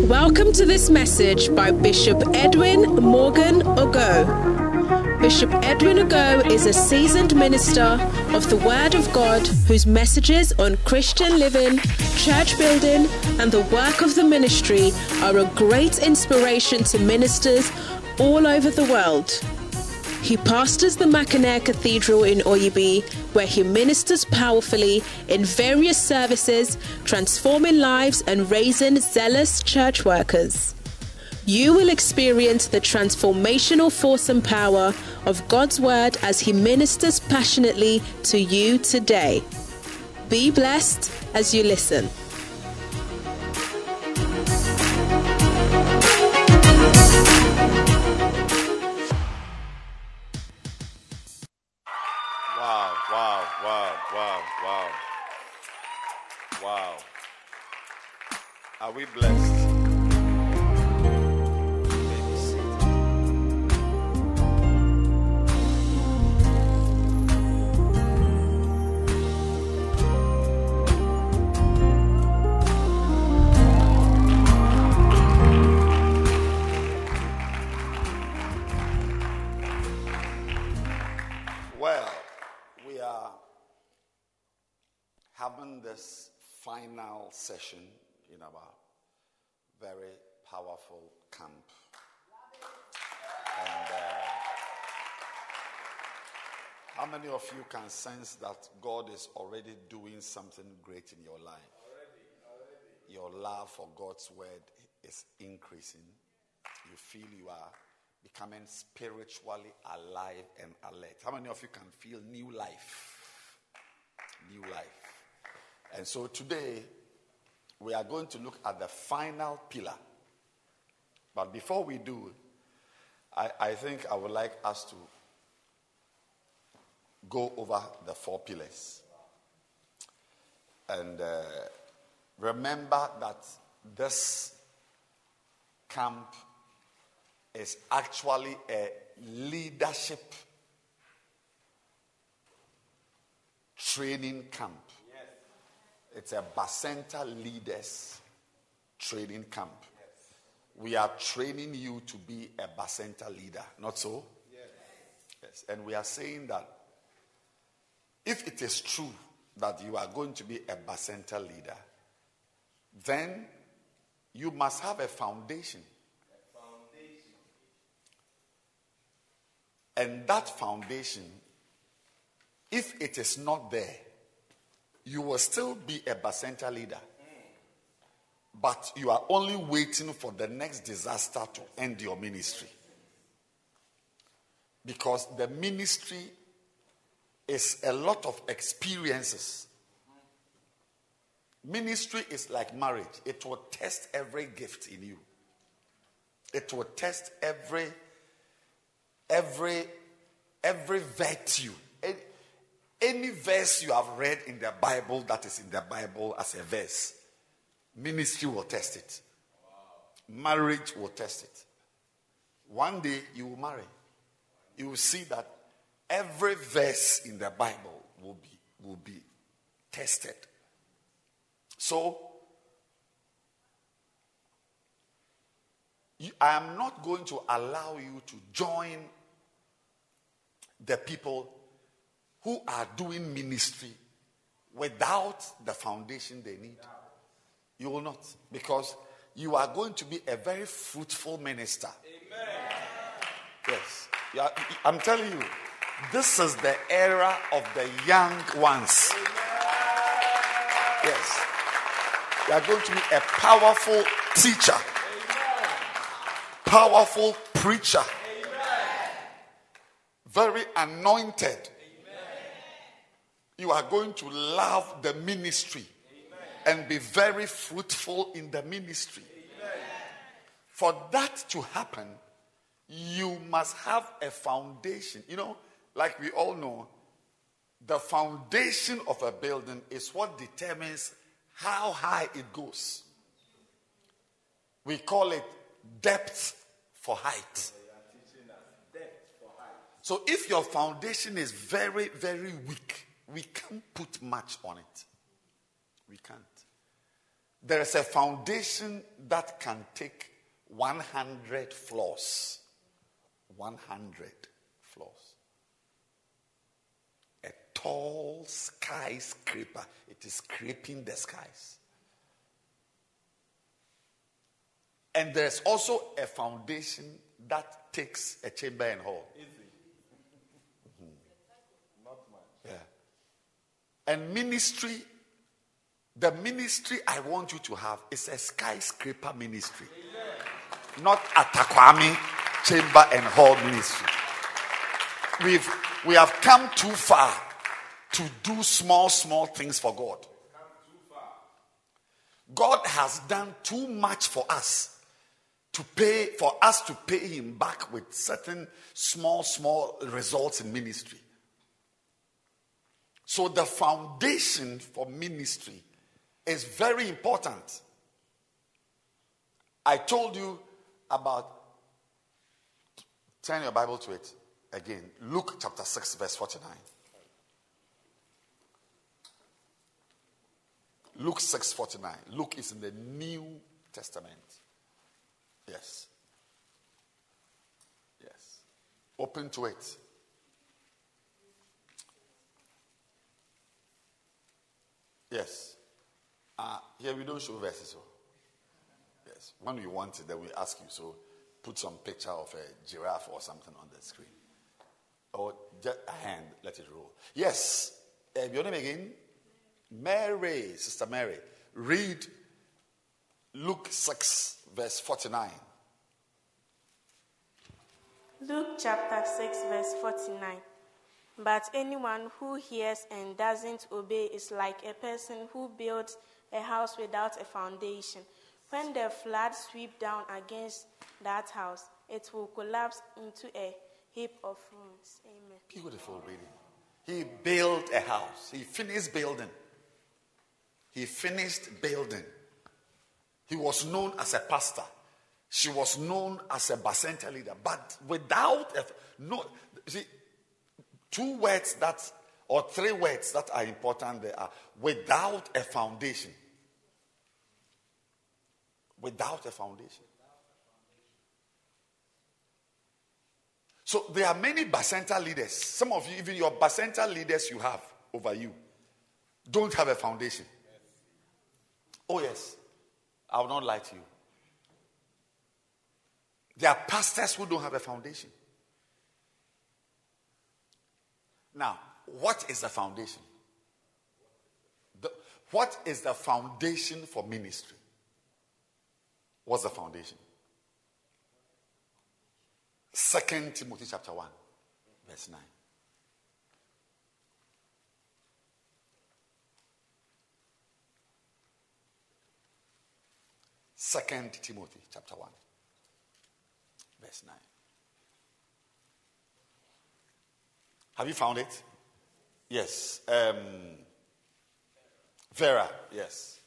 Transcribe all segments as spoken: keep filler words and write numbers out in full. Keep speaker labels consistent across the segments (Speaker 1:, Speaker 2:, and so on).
Speaker 1: Welcome to this message by Bishop Edwin Morgan Ogo. Bishop Edwin Ogo is a seasoned minister of the Word of God whose messages on Christian living, church building, and the work of the ministry are a great inspiration to ministers all over the world. He pastors the Mackinac Cathedral in Oyibi, where he ministers powerfully in various services, transforming lives and raising zealous church workers. You will experience the transformational force and power of God's Word as he ministers passionately to you today. Be blessed as you listen.
Speaker 2: Wow, wow, wow, wow, wow. Wow. Are we blessed? Maybe seated. Well, we are having this final session in our very powerful camp. And uh, how many of you can sense that God is already doing something great in your life? Already, already. Your love for God's word is increasing. You feel you are becoming spiritually alive and alert. How many of you can feel new life? New life. And so today, we are going to look at the final pillar. But before we do, I, I think I would like us to go over the four pillars. And uh, remember that this camp is actually a leadership training camp. Yes. It's a Bacenta leaders training camp. Yes. We are training you to be a Bacenta leader, not so? Yes. Yes. And we are saying that if it is true that you are going to be a Bacenta leader, then you must have a foundation. And that foundation, if it is not there, you will still be a Bacenta leader. But you are only waiting for the next disaster to end your ministry. Because the ministry is a lot of experiences. Ministry is like marriage. It will test every gift in you. It will test every Every, every virtue, any, any verse you have read in the Bible that is in the Bible as a verse, ministry will test it. Wow. Marriage will test it. One day you will marry. You will see that every verse in the Bible will be, will be tested. So, you, I am not going to allow you to join the people who are doing ministry without the foundation they need. You will not, because you are going to be a very fruitful minister. Amen. Yes. Yeah, I'm telling you, this is the era of the young ones. Amen. Yes. You are going to be a powerful teacher. Amen. Powerful preacher. Very anointed. Amen. You are going to love the ministry. Amen. And be very fruitful in the ministry. Amen. For that to happen, you must have a foundation. You know, like we all know, the foundation of a building is what determines how high it goes. We call it depth for height. So if your foundation is very, very weak, we can't put much on it. We can't. There is a foundation that can take one hundred floors. one hundred floors. A tall skyscraper. It is scraping the skies. And there's also a foundation that takes a chamber and hall. Mm-hmm. Not much. Yeah. And ministry, the ministry I want you to have is a skyscraper ministry. Amen. Not a Takwami chamber and hall ministry. We've we have come too far to do small, small things for God. God has done too much for us to pay for us to pay him back with certain small, small results in ministry. So the foundation for ministry is very important. I told you about, turn your Bible to it again. Luke chapter six, verse forty-nine. Luke six forty-nine. Luke is in the New Testament. Yes. Yes. Open to it. Yes. Uh, here we don't show verses. So. Yes. When we want it, then we ask you. So put some picture of a giraffe or something on the screen. Or just a hand, let it roll. Yes. Uh, your name again? Mary, Sister Mary. Read Luke six, verse forty-nine.
Speaker 3: Luke chapter six, verse forty-nine. But anyone who hears and doesn't obey is like a person who builds a house without a foundation. When the flood sweeps down against that house, it will collapse into a heap of ruins. Amen.
Speaker 2: Beautiful reading. He built a house. He finished building. He finished building. He was known as a pastor. She was known as a Bacenta leader. But without a, no, see, two words that, or three words that are important there are without a foundation. Without a foundation. So there are many Bacenta leaders. Some of you, even your Bacenta leaders you have over you, don't have a foundation. Oh yes, I will not lie to you. There are pastors who don't have a foundation. Now, what is the foundation? The, what is the foundation for ministry? What's the foundation? Second Timothy chapter one, verse nine. Second Timothy chapter one, verse nine. Have you found it? Yes. Um, Vera, yes.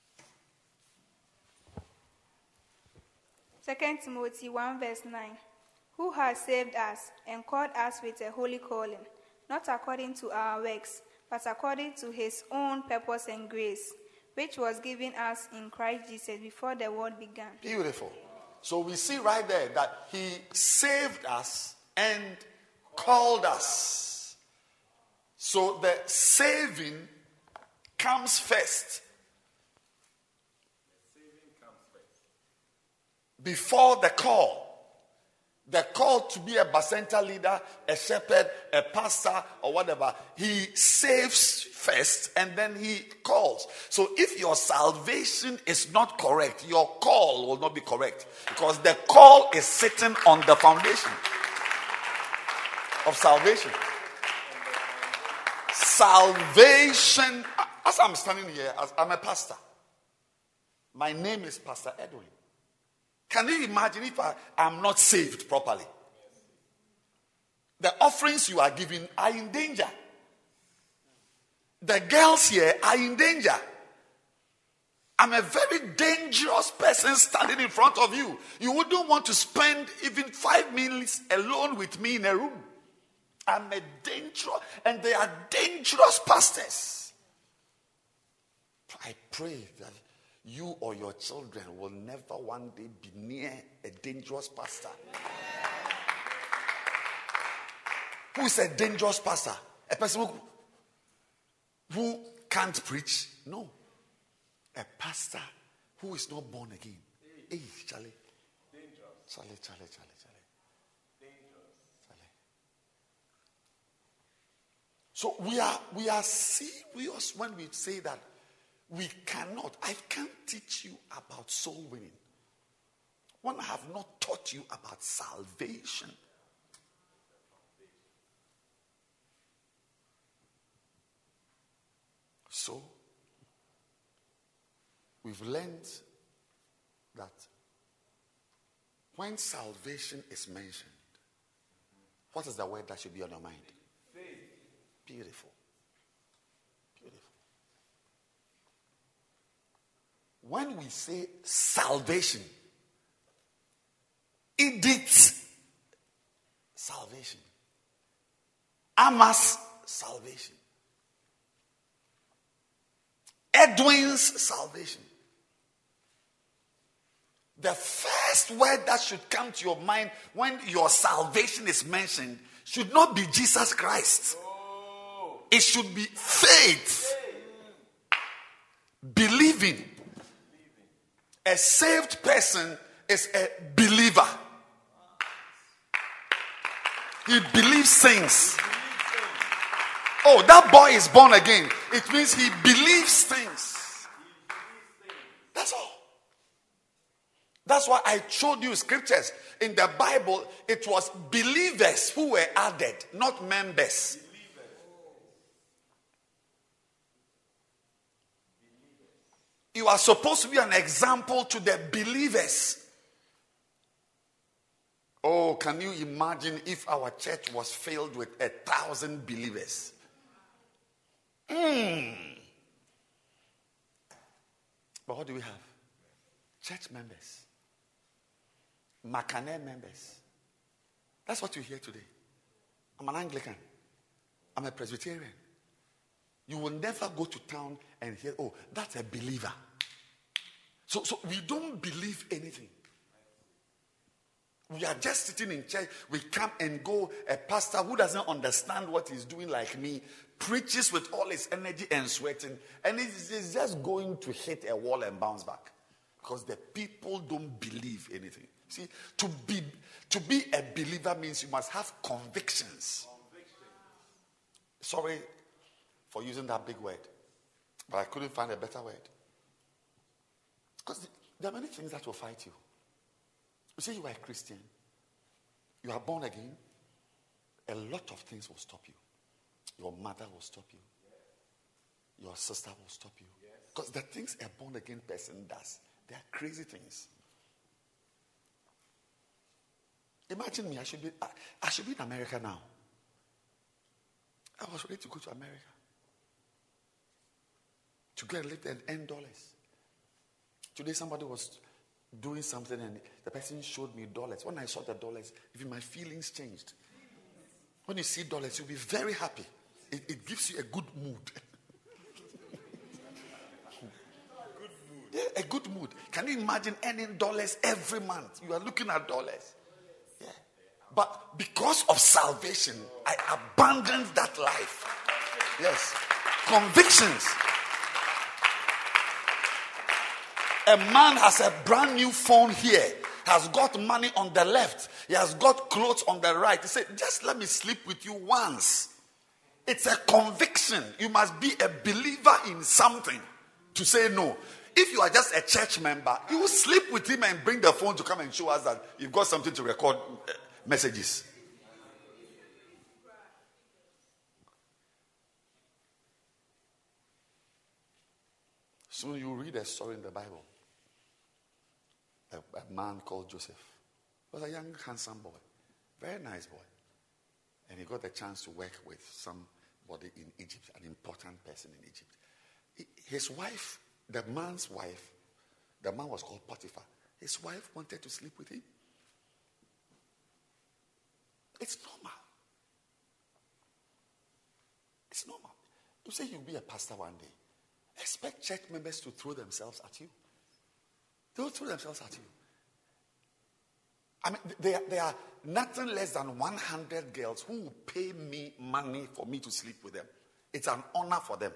Speaker 4: Second Timothy one, verse nine. Who has saved us and called us with a holy calling, not according to our works, but according to his own purpose and grace, which was given us in Christ Jesus before the world began.
Speaker 2: Beautiful. So we see right there that he saved us and called us. So the saving comes first. The saving comes first. Before the call. The call to be a Bacenta leader, a shepherd, a pastor, or whatever, he saves first and then he calls. So if your salvation is not correct, your call will not be correct. Because the call is sitting on the foundation of salvation. Salvation, as I'm standing here, as I'm a pastor. My name is Pastor Edwin. Can you imagine if I am not saved properly? The offerings you are giving are in danger. The girls here are in danger. I'm a very dangerous person standing in front of you. You wouldn't want to spend even five minutes alone with me in a room. I'm a dangerous, and they are dangerous pastors. I pray that you or your children will never one day be near a dangerous pastor. Who is a dangerous pastor? A person who, who can't preach? No. A pastor who is not born again. Hey, Charlie. Charlie, Charlie, Charlie, Charlie. Charlie. So we are we are serious when we say that we cannot. I can't teach you about soul winning when I have not taught you about salvation. So we've learned that when salvation is mentioned, what is the word that should be on your mind? Faith. Beautiful. Beautiful. When we say salvation, Edith's salvation, Amma's salvation, Edwin's salvation, the first word that should come to your mind when your salvation is mentioned should not be Jesus Christ. Oh. It should be faith. Believing. A saved person is a believer. He believes things. Oh, that boy is born again. It means he believes things. That's all. That's why I showed you scriptures. In the Bible, it was believers who were added, not members. You are supposed to be an example to the believers. Oh, can you imagine if our church was filled with a thousand believers? Mm. But what do we have? Church members. Makane members. That's what you hear today. I'm an Anglican. I'm a Presbyterian. You will never go to town and hear, oh, that's a believer. So, so we don't believe anything. We are just sitting in church. We come and go. A pastor who doesn't understand what he's doing like me preaches with all his energy and sweating. And he's just going to hit a wall and bounce back. Because the people don't believe anything. See, to be to be a believer means you must have convictions. Conviction. Sorry for using that big word, but I couldn't find a better word. Because there are many things that will fight you. You say you are a Christian, you are born again, a lot of things will stop you. Your mother will stop you. Your sister will stop you. Because the things a born again person does, they are crazy things. Imagine me, I should be I, I should be in America now. I was ready to go to America to get a little and earn dollars. Today somebody was doing something and the person showed me dollars. When I saw the dollars, even my feelings changed. When you see dollars, you'll be very happy. It, it gives you a good mood. Good mood. Yeah, a good mood. Can you imagine earning dollars every month? You are looking at dollars. Yeah. But because of salvation, I abandoned that life. Yes. Convictions. A man has a brand new phone here, has got money on the left, he has got clothes on the right. He said, just let me sleep with you once. It's a conviction. You must be a believer in something to say no. If you are just a church member, you will sleep with him and bring the phone to come and show us that you've got something to record uh, messages. Soon you read a story in the Bible. A, a man called Joseph. He was a young, handsome boy. Very nice boy. And he got the chance to work with somebody in Egypt, an important person in Egypt. He, his wife, the man's wife, the man was called Potiphar. His wife wanted to sleep with him. It's normal. It's normal. You say you'll be a pastor one day. Expect church members to throw themselves at you. They will throw themselves at you. I mean, there, there are nothing less than one hundred girls who will pay me money for me to sleep with them. It's an honor for them.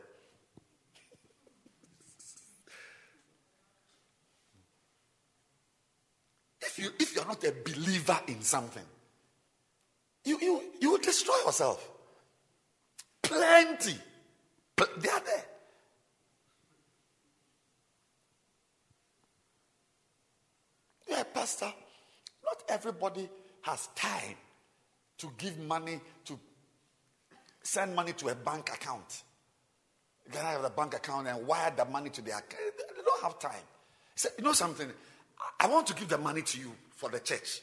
Speaker 2: If you if you're not a believer in something, you you you will destroy yourself. Plenty. They are there. You're a pastor. Not everybody has time to give money, to send money to a bank account. You can have a bank account and wire the money to their account. They don't have time. Say, you know something? I want to give the money to you for the church.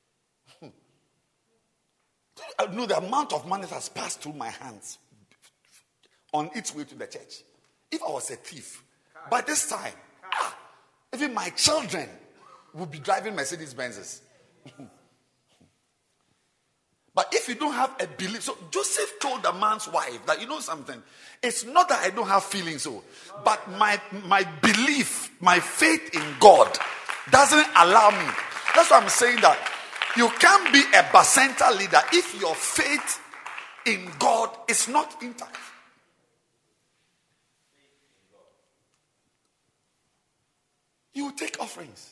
Speaker 2: I know the amount of money that has passed through my hands on its way to the church. If I was a thief, by this time, ah, even my children would be driving Mercedes Benzes. But if you don't have a belief, so Joseph told the man's wife that, you know something, it's not that I don't have feelings, so, but my my belief, my faith in God doesn't allow me. That's why I'm saying that you can't be a Bacenta leader if your faith in God is not intact. You will take offerings.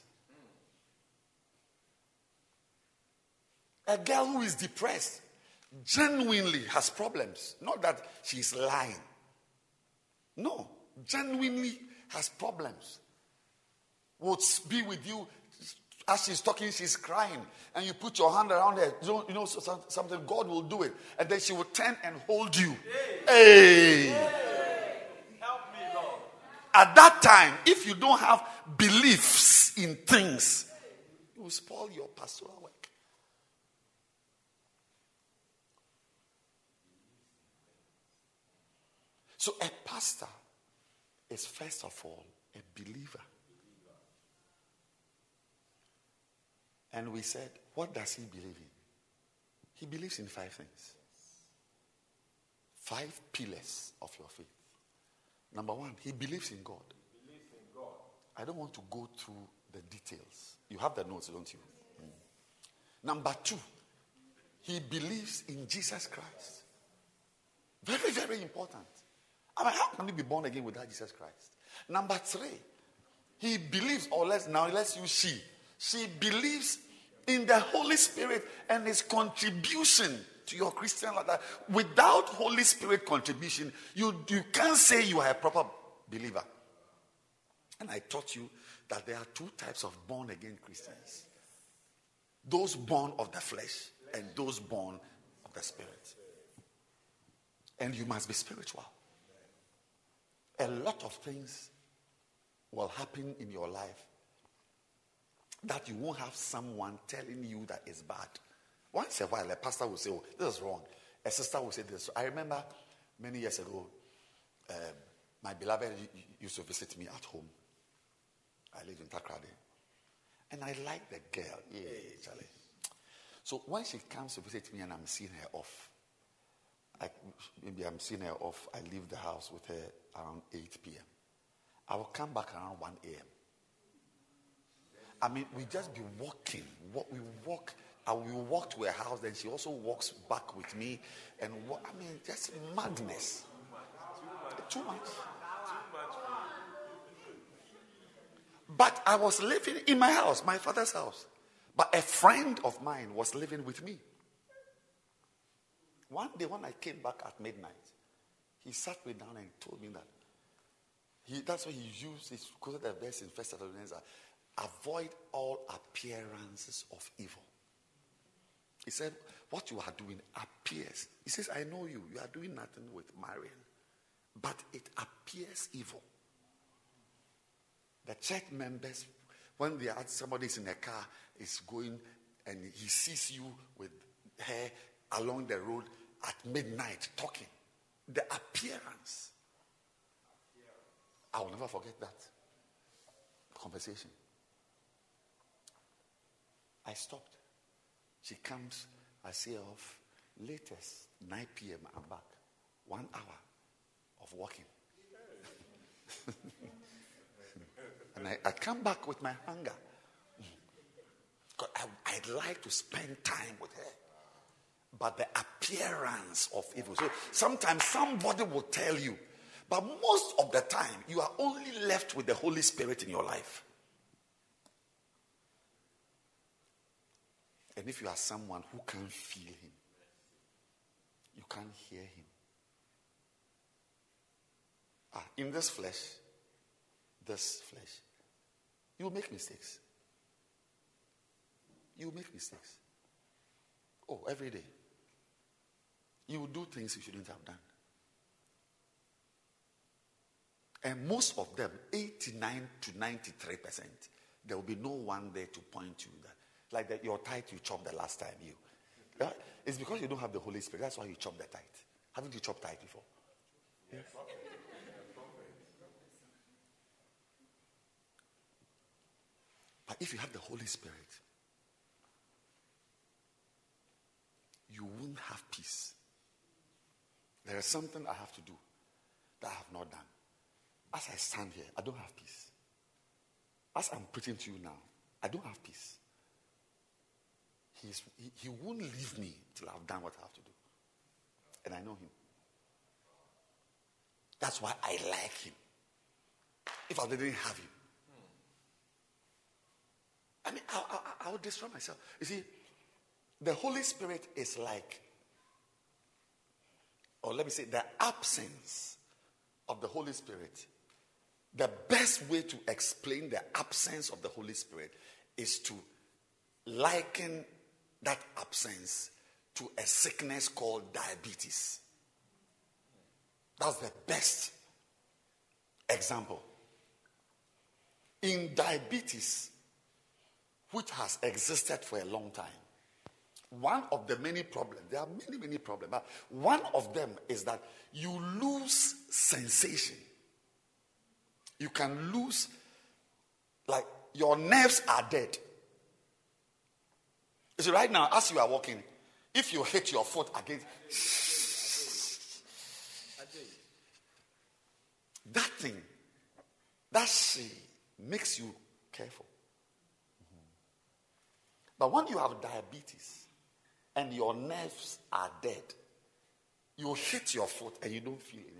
Speaker 2: A girl who is depressed genuinely has problems. Not that she's lying. No, genuinely has problems. Would be with you as she's talking, she's crying, and you put your hand around her. You know, you know something, God will do it. And then she will turn and hold you. Hey! hey. Help me, Lord. At that time, if you don't have beliefs in things, you will spoil your pastoral work. So a pastor is first of all a believer. And we said, what does he believe in? He believes in five things. Five pillars of your faith. Number one, he believes in God. He believes in God. I don't want to go through the details. You have the notes, don't you? Mm. Number two, he believes in Jesus Christ. Very, very important. I mean, how can you be born again without Jesus Christ? Number three, he believes, or let's now let's use she. She believes in the Holy Spirit and his contribution to your Christian life. Without Holy Spirit contribution, you, you can't say you are a proper believer. And I taught you that there are two types of born again Christians. Those born of the flesh and those born of the Spirit. And you must be spiritual. A lot of things will happen in your life that you won't have someone telling you that it's bad. Once in a while, a pastor will say, oh, this is wrong. A sister will say this. I remember many years ago, uh, my beloved used to visit me at home. I lived in Takrade. And I like the girl. Yeah, Charlie. So when she comes to visit me and I'm seeing her off, I, maybe I'm seeing her off, I leave the house with her around eight p.m. I will come back around one a.m. I mean, we just be walking. We walk, and we walk to her house, then she also walks back with me. And walk, I mean, just madness. Too much. Too much. But I was living in my house, my father's house. But a friend of mine was living with me. One day when I came back at midnight, he sat me down and told me that he, that's why he used, he quoted the verse in First Thessalonians, avoid all appearances of evil. He said, what you are doing appears. He says, I know you. You are doing nothing with Marian. But it appears evil. The church members, when they are, somebody is in a car, is going and he sees you with her along the road at midnight talking. The appearance. I will never forget that conversation. I stopped. She comes, I see her off. Latest, nine p.m. I'm back. One hour of walking. And and I, I come back with my hunger. I, I'd like to spend time with her. But the appearance of evil. So sometimes somebody will tell you, but most of the time, you are only left with the Holy Spirit in your life. And if you are someone who can't feel him, you can't hear him. Ah, in this flesh, this flesh, you will make mistakes. You will make mistakes. Oh, every day. You will do things you shouldn't have done. And most of them, eighty-nine to ninety-three percent, there will be no one there to point you that. Like that, your tithe you chopped the last time you. Yeah? It's because you don't have the Holy Spirit. That's why you chop the tithe. Haven't you chopped tithe before? Yes. But if you have the Holy Spirit, you won't have peace. There is something I have to do that I have not done. As I stand here, I don't have peace. As I'm preaching to you now, I don't have peace. He's, he, he won't leave me till I've done what I have to do. And I know him. That's why I like him. If I didn't have him, I mean, I, I, I would destroy myself. You see, the Holy Spirit is like, or let me say, the absence of the Holy Spirit. The best way to explain the absence of the Holy Spirit is to liken that absence to a sickness called diabetes. That's the best example. In diabetes, which has existed for a long time, one of the many problems, there are many, many problems, but one of them is that you lose sensation. You can lose, like your nerves are dead. You see, right now, as you are walking, if you hit your foot against that thing, that shit makes you careful. Mm-hmm. But when you have diabetes and your nerves are dead, you hit your foot and you don't feel anything.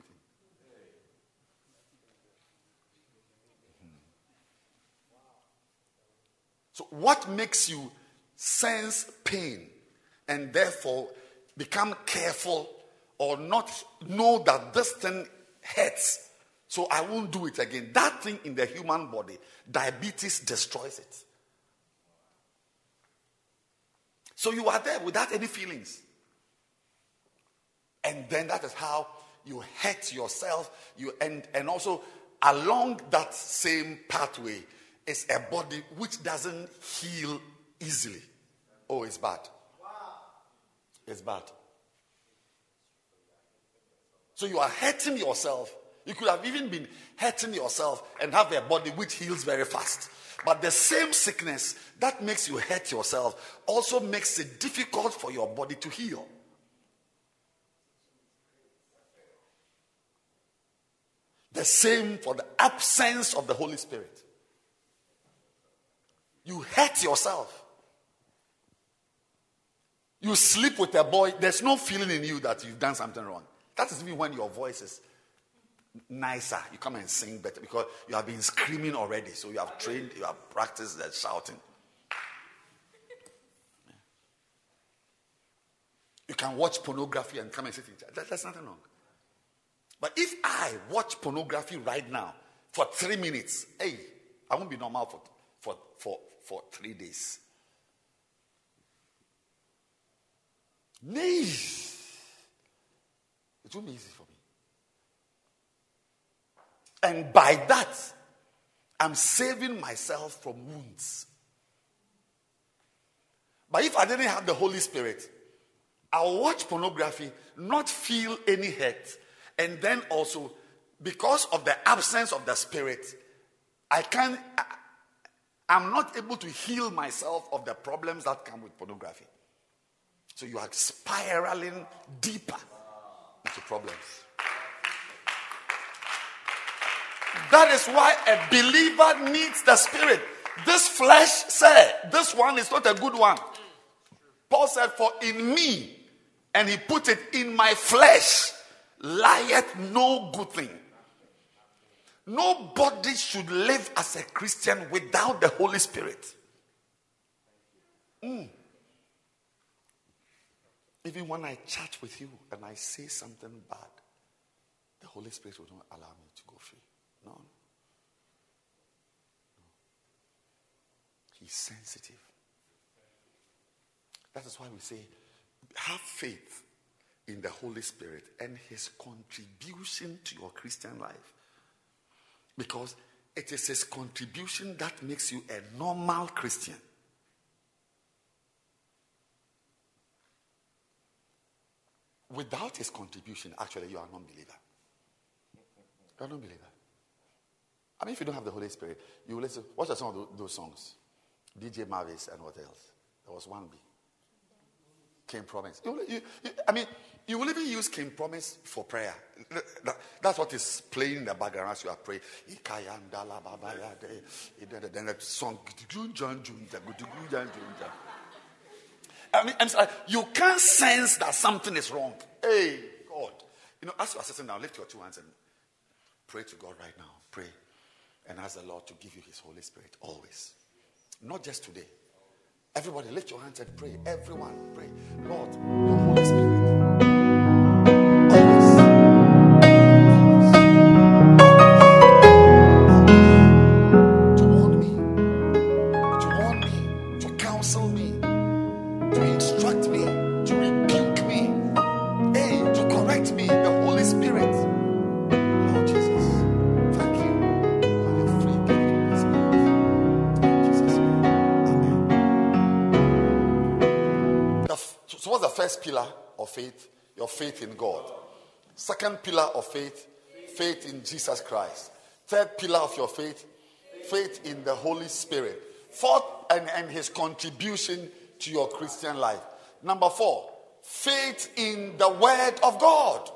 Speaker 2: So what makes you sense pain and therefore become careful or not know that this thing hurts, so I won't do it again? That thing in the human body, diabetes destroys it. So you are there without any feelings. And then that is how you hurt yourself. You and, and also along that same pathway is a body which doesn't heal easily. Oh, it's bad. It's bad. So you are hurting yourself. You could have even been hurting yourself and have a body which heals very fast. But the same sickness that makes you hurt yourself also makes it difficult for your body to heal. The same for the absence of the Holy Spirit. You hurt yourself. You sleep with a boy, there's no feeling in you that you've done something wrong. That is even when your voice is nicer. You come and sing better because you have been screaming already. So you have trained, you have practiced that shouting. Yeah. You can watch pornography and come and sit in church. That, there's nothing wrong. But if I watch pornography right now for three minutes, hey, I won't be normal for for for, for three days. Nay, it won't be easy for me. And by that, I'm saving myself from wounds. But if I didn't have the Holy Spirit, I'll watch pornography, not feel any hurt, and then also, because of the absence of the Spirit, I can't, I, I'm not able to heal myself of the problems that come with pornography. So you are spiraling deeper into problems. That is why a believer needs the Spirit. This flesh said, this one is not a good one. Paul said, for in me, and he put it in my flesh, lieth no good thing. Nobody should live as a Christian without the Holy Spirit. Mm. Even when I chat with you and I say something bad, the Holy Spirit will not allow me to go free. No. no. He's sensitive. That is why we say, have faith in the Holy Spirit and his contribution to your Christian life. Because it is his contribution that makes you a normal Christian. Without his contribution, actually, you are a non-believer. You are a non-believer. I mean, if you don't have the Holy Spirit, you will listen. What are some of those songs? D J Mavis and what else? There was one B. King Promise. You, you, you, I mean, you will even use King Promise for prayer. That, that's what is playing in the background as you are praying. Then the song. I mean, I'm sorry, you can't sense that something is wrong. Hey, God. You know, as you are sitting down, lift your two hands and pray to God right now. Pray. And ask the Lord to give you his Holy Spirit always. Not just today. Everybody lift your hands and pray. Everyone pray. Lord, your Holy Spirit. Always. Always. To warn me. To warn me. To counsel me. To instruct me. To rebuke me. Hey, to correct me. The Holy Spirit. Lord Jesus. Thank you for your free gift of the Spirit. In Jesus' name. Amen. The, so what's the first pillar of faith? Your faith in God. Second pillar of faith, faith in Jesus Christ. Third pillar of your faith, faith in the Holy Spirit. Fourth, and, and his contribution to your Christian life. Number four, faith in the Word of God.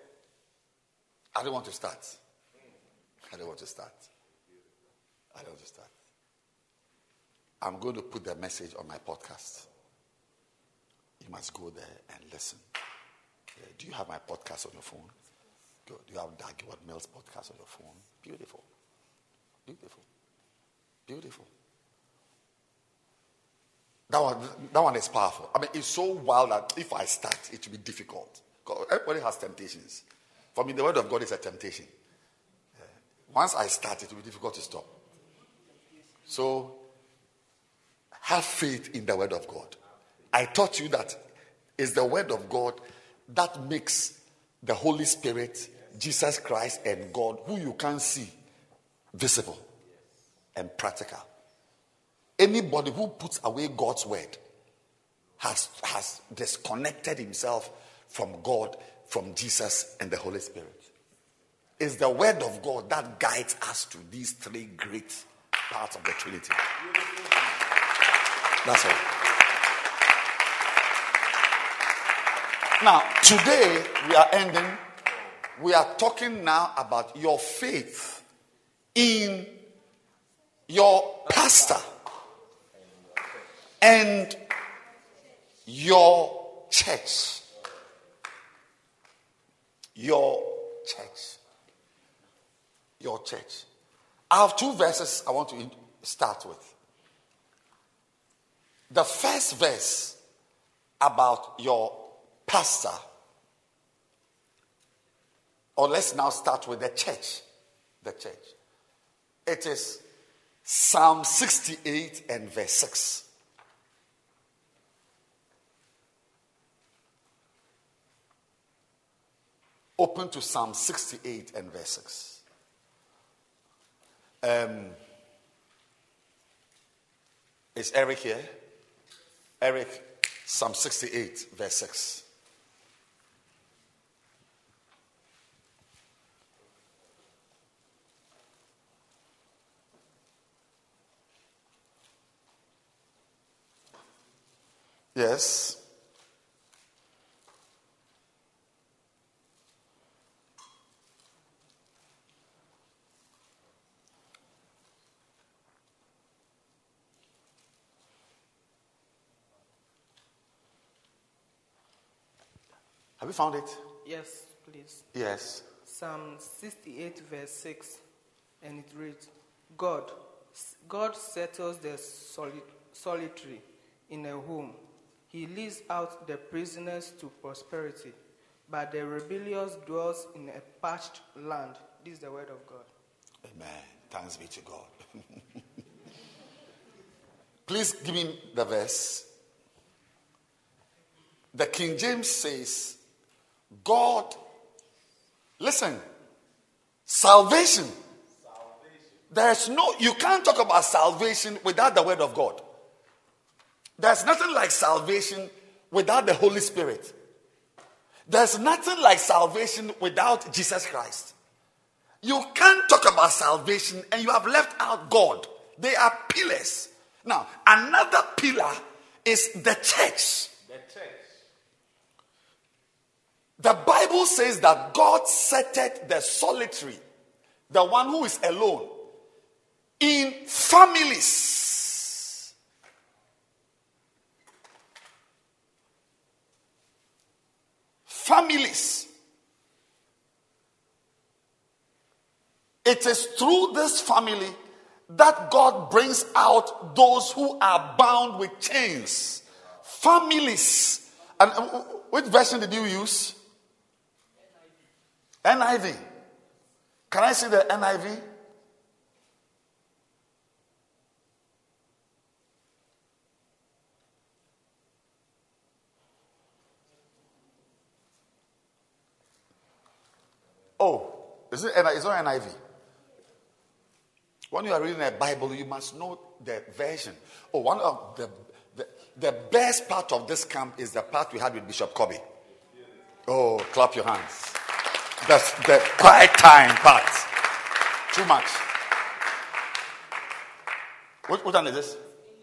Speaker 2: I don't want to start. I don't want to start. I don't want to start. I'm going to put the message on my podcast. You must go there and listen. Yeah, do you have my podcast on your phone? Good. Do you have Dag Heward-Mills podcast on your phone? Beautiful. Beautiful. Beautiful. That one, that one is powerful. I mean, it's so wild that if I start, it will be difficult. Everybody has temptations. For me, the Word of God is a temptation. Yeah. Once I start, it will be difficult to stop. So, have faith in the Word of God. I taught you that it's the Word of God that makes the Holy Spirit, Jesus Christ, and God, who you can't see, visible and practical. Anybody who puts away God's word has, has disconnected himself from God, from Jesus, and the Holy Spirit. It's the word of God that guides us to these three great parts of the Trinity. That's all. Now, today we are ending. We are talking now about your faith in your pastor and your church. Your church. Your church. I have two verses I want to start with. The first verse about your pastor, or let's now start with the church. The church. It is Psalm sixty-eight and verse six. Open to Psalm sixty-eight and verse six. Um, is Eric here? Eric, Psalm sixty-eight, verse six. Yes. Have you found it?
Speaker 5: Yes, please.
Speaker 2: Yes.
Speaker 5: Psalm sixty-eight, verse six, and it reads, God, God settles the soli- solitary in a home. He leads out the prisoners to prosperity, but the rebellious dwells in a parched land. This is the word of God.
Speaker 2: Amen. Thanks be to God. Please give me the verse. The King James says, God, listen, salvation. salvation. There's no, you can't talk about salvation without the word of God. There's nothing like salvation without the Holy Spirit. There's nothing like salvation without Jesus Christ. You can't talk about salvation and you have left out God. They are pillars. Now, another pillar is the church.
Speaker 6: The church.
Speaker 2: The Bible says that God setteth the solitary, the one who is alone, in families. Families. It is through this family that God brings out those who are bound with chains. Families. And which version did you use? N I V. Can I see the N I V? Oh, is it? It's not N I V. When you are reading a Bible, you must know the version. Oh, one of the the, the best part of this camp is the part we had with Bishop Kobe. Oh, clap your hands. That's the quiet time part. Too much. What, what one is this?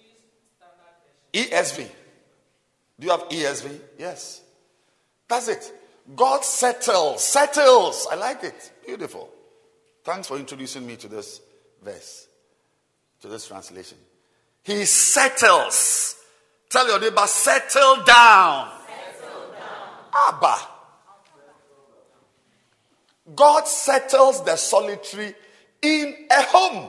Speaker 2: E S V. Do you have E S V? Yes. That's it. God settles. Settles. I like it. Beautiful. Thanks for introducing me to this verse, to this translation. He settles. Tell your neighbor, settle down.
Speaker 6: Settle down.
Speaker 2: Abba. God settles the solitary in a home.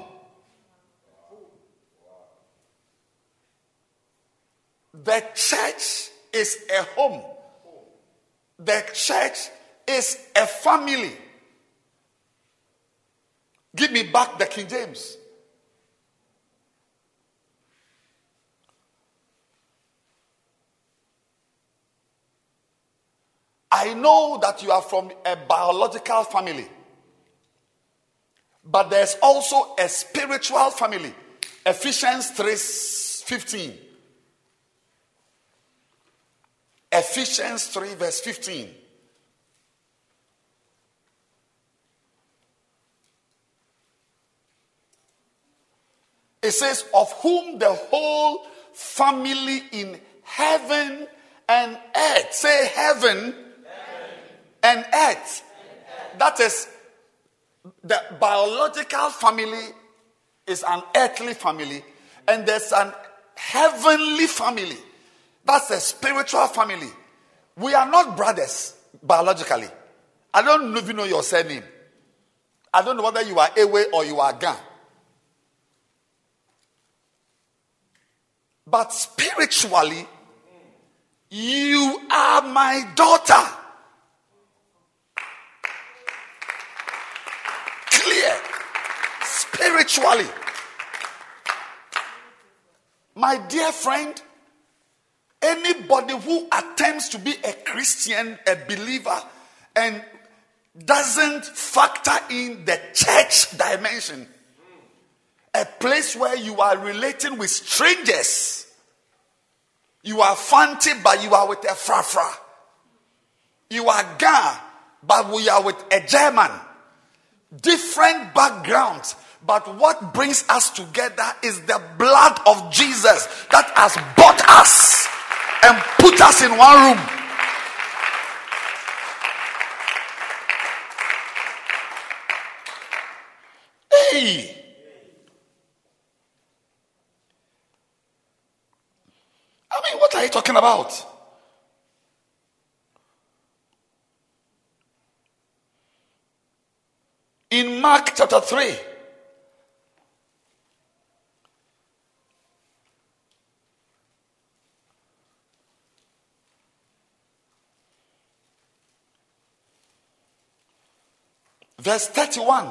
Speaker 2: The church is a home. The church is a family. Give me back the King James. I know that you are from a biological family, but there's also a spiritual family. Ephesians three fifteen. Ephesians three verse fifteen. It says, of whom the whole family in heaven and earth. Say heaven, heaven. And, earth. and earth. That is, the biological family is an earthly family, and there's an heavenly family. That's a spiritual family. We are not brothers biologically. I don't know if you know your surname. I don't know whether you are Ewe or you are Gan. But spiritually, you are my daughter. Clear. Spiritually. My dear friend, anybody who attempts to be a Christian, a believer, and doesn't factor in the church dimension, a place where you are relating with strangers. You are fancy, but you are with a frafra. You are Ga, but we are with a German. Different backgrounds. But what brings us together is the blood of Jesus that has bought us and put us in one room. Hey! I mean, what are you talking about? chapter three. Verse thirty-one.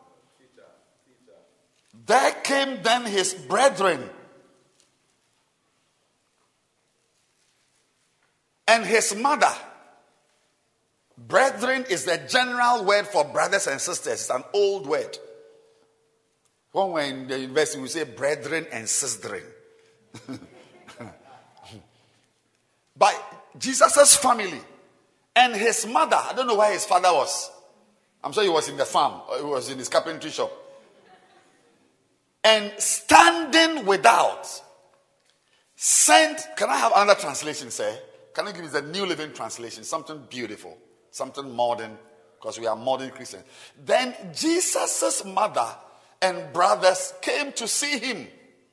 Speaker 2: There came then his brethren and his mother. Brethren is the general word for brothers and sisters. It's an old word. When we're in the university, we say brethren and sistering. But Jesus' family and his mother, I don't know where his father was. I'm sure he was in the farm or he was in his carpentry shop. And standing without, sent. Can I have another translation, sir? Can you give me the New Living Translation? Something beautiful, something modern, because we are modern Christians. Then Jesus' mother and brothers came to see him.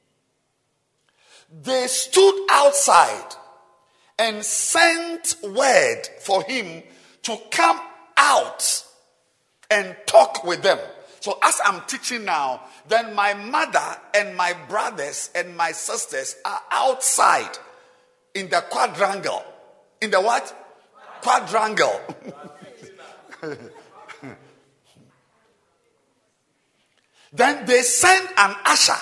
Speaker 2: They stood outside and sent word for him to come out and talk with them. So as I'm teaching now, then my mother and my brothers and my sisters are outside in the quadrangle. In the what? Quadrangle. Then they send an usher.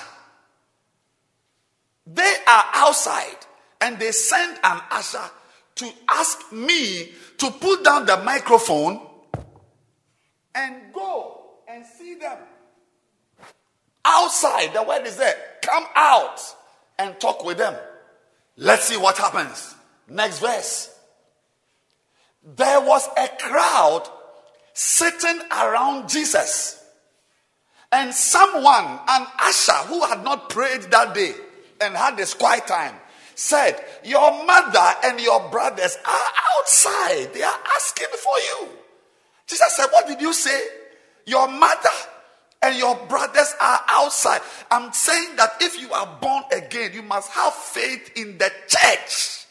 Speaker 2: They are outside and they send an usher to ask me to put down the microphone and go and see them. Outside, the word is there. Come out and talk with them. Let's see what happens. Next verse. There was a crowd sitting around Jesus. And someone, an usher who had not prayed that day and had this quiet time, said, your mother and your brothers are outside. They are asking for you. Jesus said, what did you say? Your mother and your brothers are outside. I'm saying that if you are born again, you must have faith in the church.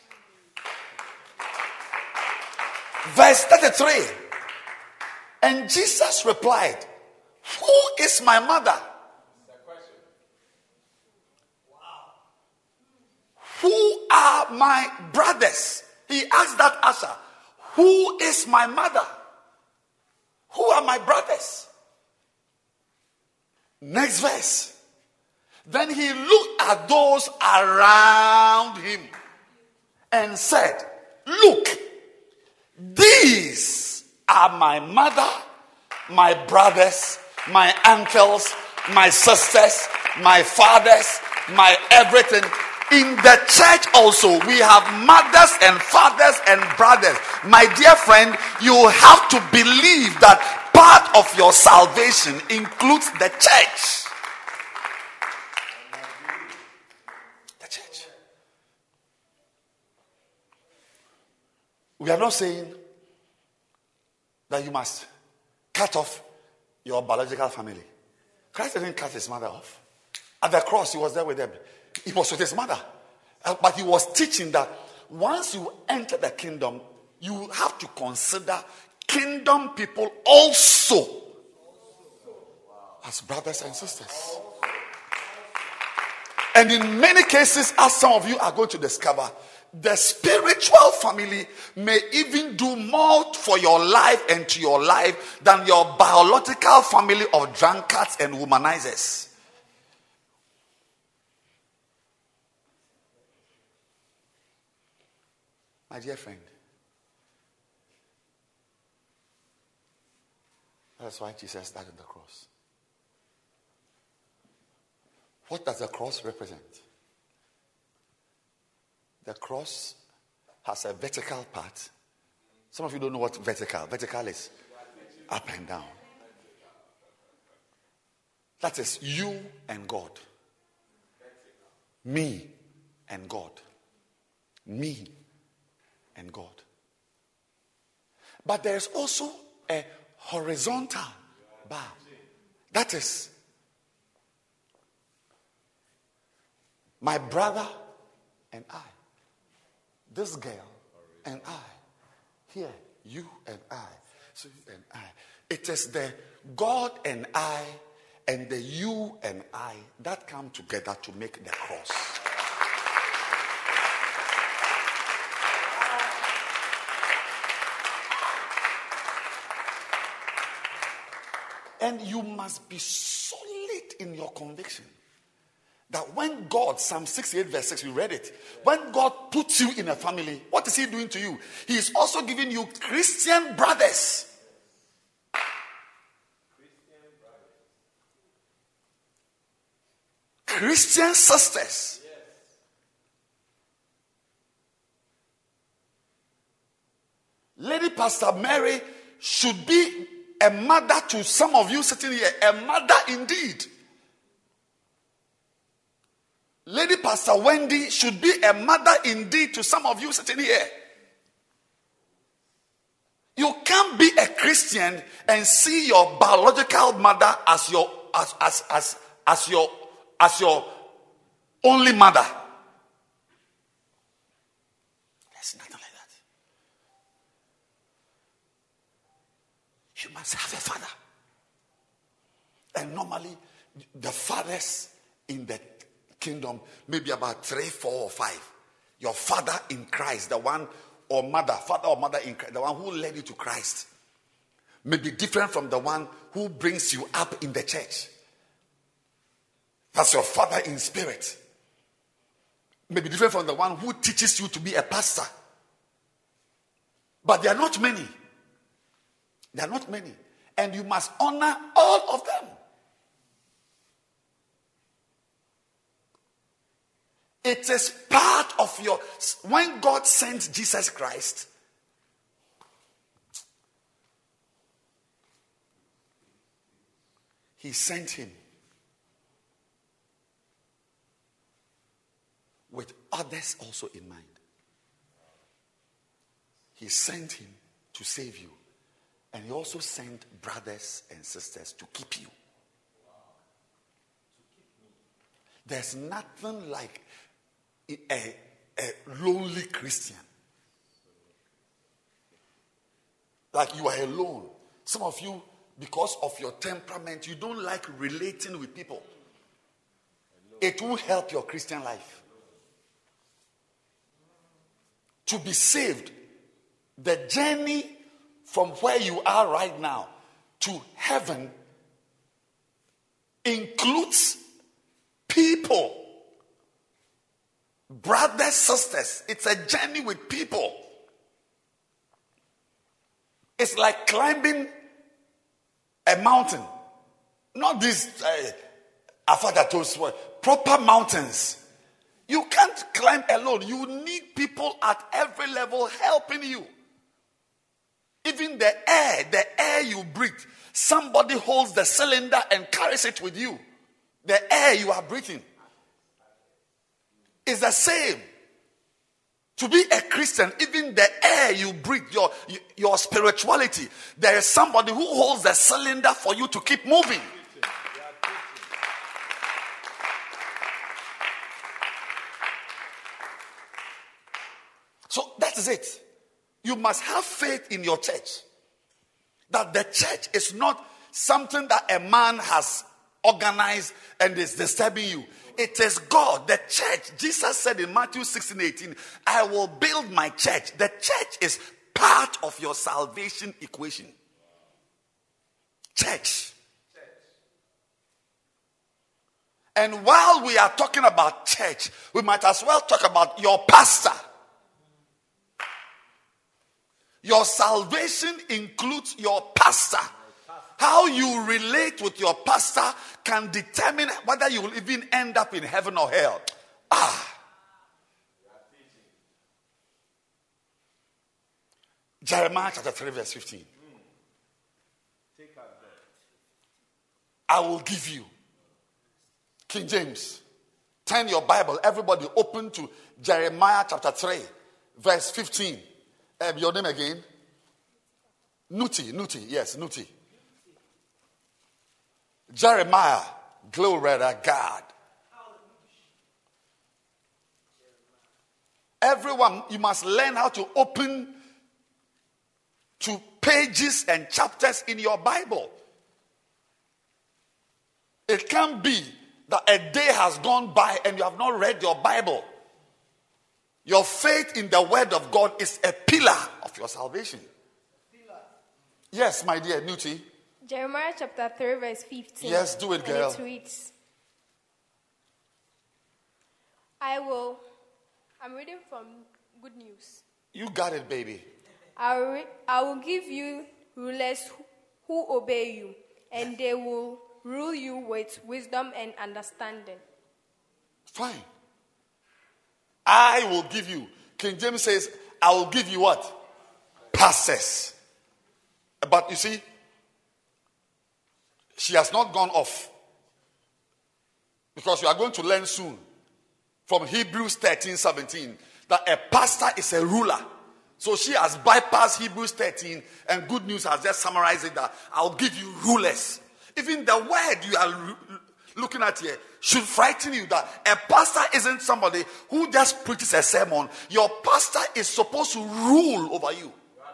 Speaker 2: Verse thirty-three. And Jesus replied, who is my mother? Who are my brothers? He asked that usher, who is my mother? Who are my brothers? Next verse. Then he looked at those around him and said, look, these are my mother, my brothers, my uncles, my sisters, my fathers, my everything. In the church also, we have mothers and fathers and brothers. My dear friend, you have to believe that part of your salvation includes the church. The church. We are not saying that you must cut off your biological family. Christ didn't cut his mother off. At the cross, he was there with them. He was with his mother. Uh, but he was teaching that once you enter the kingdom, you have to consider kingdom people also as brothers and sisters. And in many cases, as some of you are going to discover, the spiritual family may even do more for your life and to your life than your biological family of drunkards and womanizers. My dear friend, that's why Jesus died on the cross. What does the cross represent? The cross has a vertical part. Some of you don't know what vertical. Vertical is up and down. That is you and God. Me and God. Me and God. But there's also a horizontal bar. That is my brother and I. This girl and I. Here, you and I. So you and I. It is the God and I and the you and I that come together to make the cross. And you must be solid in your conviction that when God, Psalm sixty-eight verse six, we read it. When God puts you in a family, what is he doing to you? He is also giving you Christian brothers. Christian sisters. Lady Pastor Mary should be a mother to some of you sitting here. A mother indeed. Lady Pastor Wendy should be a mother indeed to some of you sitting here. You can't be a Christian and see your biological mother as your as as as, as your as your only mother. There's nothing like that. You must have a father. And normally, the fathers in the kingdom, maybe about three, four, or five. Your father in Christ, the one, or mother, father or mother in Christ, the one who led you to Christ, may be different from the one who brings you up in the church. That's your father in spirit. May be different from the one who teaches you to be a pastor. But there are not many. There are not many. And you must honor all of them. It is part of your... When God sent Jesus Christ, he sent him with others also in mind. He sent him to save you. And he also sent brothers and sisters to keep you. There's nothing like a, a lonely Christian. Like you are alone. Some of you, because of your temperament, you don't like relating with people. It will help your Christian life. To be saved, the journey from where you are right now to heaven includes people. Brothers, sisters. It's a journey with people. It's like climbing a mountain. Not these uh, afadatos, proper mountains. You can't climb alone. You need people at every level helping you. Even the air, the air you breathe, somebody holds the cylinder and carries it with you. The air you are breathing is the same. To be a Christian, even the air you breathe, your, your spirituality, there is somebody who holds the cylinder for you to keep moving. So that is it. You must have faith in your church. That the church is not something that a man has organized and is disturbing you. It is God, the church. Jesus said in Matthew sixteen eighteen, I will build my church. The church is part of your salvation equation. Church. And while we are talking about church, we might as well talk about your pastor. Your salvation includes your pastor. How you relate with your pastor can determine whether you will even end up in heaven or hell. Ah. Jeremiah chapter three verse fifteen. I will give you. King James. Turn your Bible. Everybody open to Jeremiah chapter three verse fifteen. Um, your name again? Nuti, Nuti, yes, Nuti. Jeremiah, glory to God. Everyone, you must learn how to open to pages and chapters in your Bible. It can't be that a day has gone by and you have not read your Bible. Your faith in the word of God is a pillar of your salvation. Pillar. Yes, my dear Nuti.
Speaker 6: Jeremiah chapter three verse fifteen.
Speaker 2: Yes, do it, girl.
Speaker 6: And it reads, I will, I'm reading from Good News.
Speaker 2: You got it, baby.
Speaker 6: I will, re- I will give you rulers who, who obey you, and they will rule you with wisdom and understanding.
Speaker 2: Fine. I will give you. King James says, I will give you what? Pastors. But you see, she has not gone off. Because you are going to learn soon from Hebrews thirteen seventeen that a pastor is a ruler. So she has bypassed Hebrews thirteen, and Good News has just summarized it that I'll give you rulers. Even the word you are looking at here should frighten you that a pastor isn't somebody who just preaches a sermon. Your pastor is supposed to rule over you.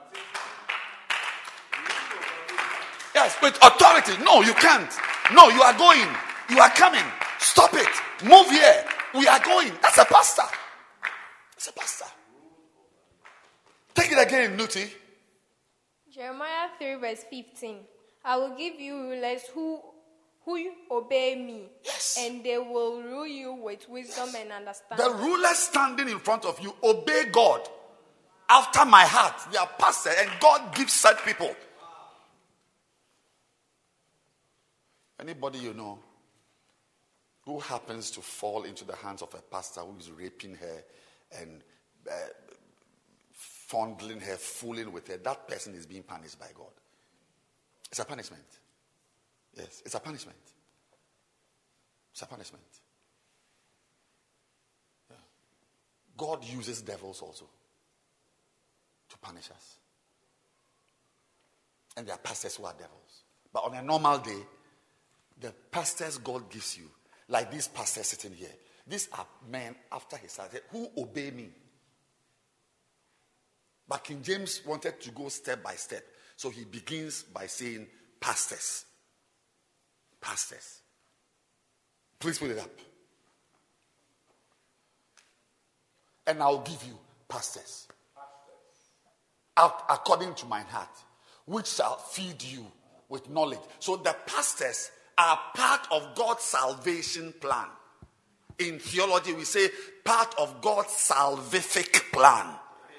Speaker 2: Yes, with authority. No, you can't. No, you are going. You are coming. Stop it. Move here. We are going. That's a pastor. That's a pastor. Take it again, Nuti.
Speaker 6: Jeremiah three verse fifteen. I will give you rulers who who obey me,
Speaker 2: yes,
Speaker 6: and they will rule you with wisdom, yes, and understanding.
Speaker 2: The rulers standing in front of you obey God after my heart. They are pastors, and God gives such people. Anybody you know who happens to fall into the hands of a pastor who is raping her and uh, fondling her, fooling with her, that person is being punished by God. It's a punishment. Yes, it's a punishment. It's a punishment. Yeah. God uses devils also to punish us. And there are pastors who are devils. But on a normal day, the pastors God gives you, like these pastors sitting here, these are men after his heart who obey me. But King James wanted to go step by step. So he begins by saying pastors. Pastors. Please put it up. And I'll give you pastors. Out according to mine heart, which shall feed you with knowledge. So the pastors are part of God's salvation plan. In theology, we say part of God's salvific plan.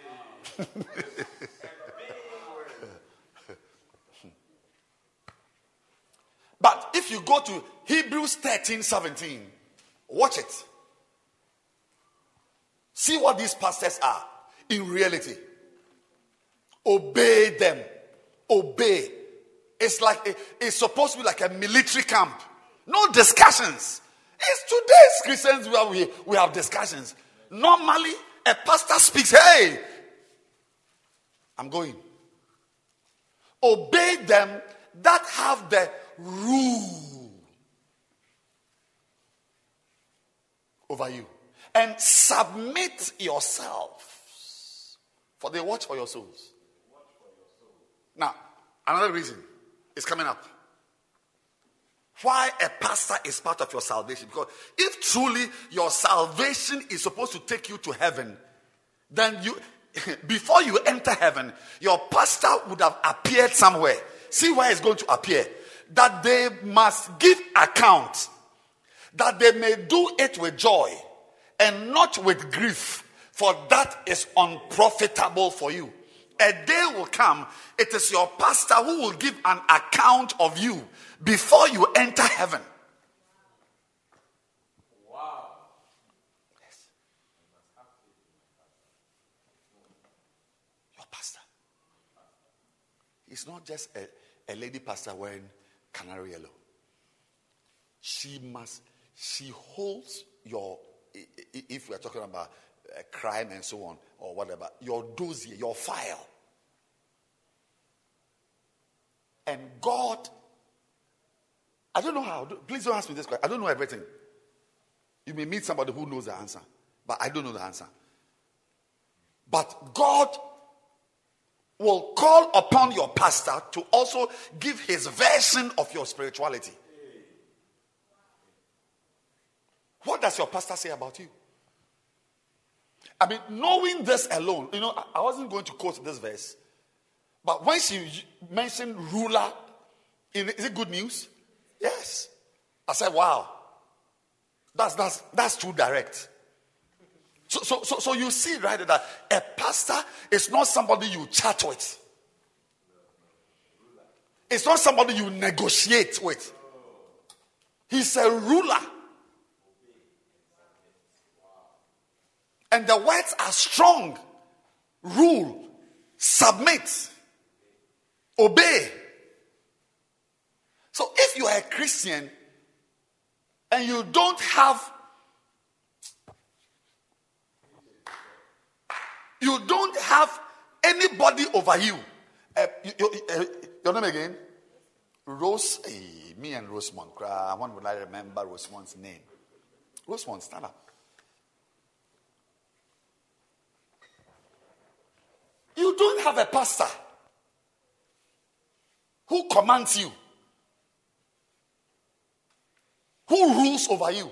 Speaker 2: But if you go to Hebrews thirteen seventeen, watch it. See what these pastors are in reality. Obey them. Obey. It's like a, it's supposed to be like a military camp. No discussions. It's today's Christians where we, we have discussions. Normally, a pastor speaks, hey, I'm going. Obey them that have the rule over you. And submit yourselves. For they watch for your souls. Now, another reason is coming up. Why a pastor is part of your salvation. Because if truly your salvation is supposed to take you to heaven, then you, before you enter heaven, your pastor would have appeared somewhere. See where it's going to appear. That they must give account. That they may do it with joy and not with grief. For that is unprofitable for you. A day will come, it is your pastor who will give an account of you before you enter heaven.
Speaker 5: Wow.
Speaker 2: Yes. Your pastor. He's not just a, a lady pastor wearing canary yellow. She must, she holds your, if we are talking about a crime and so on, or whatever, your dossier, your file. And God, I don't know how, please don't ask me this question. I don't know everything. You may meet somebody who knows the answer, but I don't know the answer. But God will call upon your pastor to also give his version of your spirituality. What does your pastor say about you? I mean, knowing this alone, you know, I wasn't going to quote this verse, but when she mentioned ruler, is it good news? Yes. I said, wow, that's that's that's too direct. So so so, so you see, right, that a pastor is not somebody you chat with. It's not somebody you negotiate with. He's a ruler. And the words are strong. Rule, submit, obey. So if you are a Christian and you don't have, you don't have anybody over you. Uh, you, you uh, your name again? Rose. Hey, me and Rosemont. When would I remember Rosemont's name? Rosemont, stand up. You don't have a pastor who commands you, who rules over you,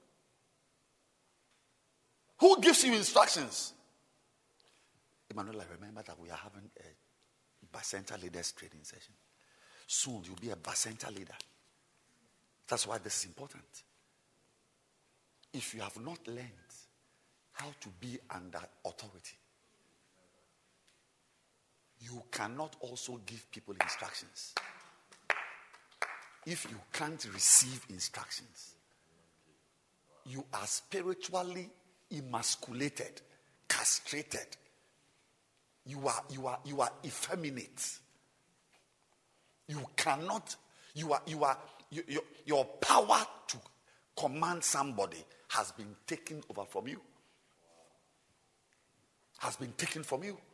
Speaker 2: who gives you instructions. Emmanuel, I remember that we are having a Bacenta leaders training session. Soon you'll be a Bacenta leader. That's why this is important. If you have not learned how to be under authority, you cannot also give people instructions. If you can't receive instructions, you are spiritually emasculated, castrated. You are, you are, you are effeminate. You cannot, you are, you are, you, your, your power to command somebody has been taken over from you. Has been taken from you.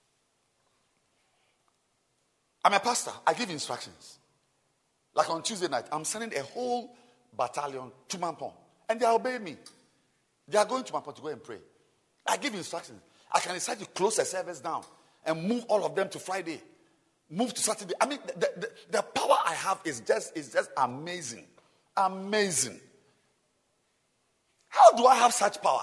Speaker 2: I'm a pastor. I give instructions. Like on Tuesday night, I'm sending a whole battalion to Mampong. And they are obeying me. They are going to Mampong to go and pray. I give instructions. I can decide to close the service down and move all of them to Friday. Move to Saturday. I mean, the, the, the power I have is just, is just amazing. Amazing. How do I have such power?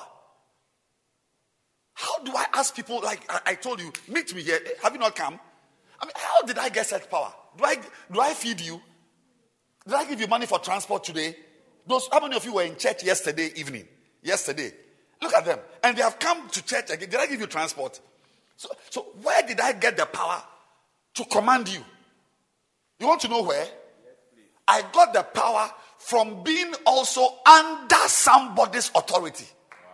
Speaker 2: How do I ask people, like I, I told you, meet me here. Have you not come? I mean, how did I get such power? Do I do I feed you? Did I give you money for transport today? Those, how many of you were in church yesterday evening? Yesterday. Look at them. And they have come to church again. Did I give you transport? So, so where did I get the power to command you? You want to know where? I got the power from being also under somebody's authority.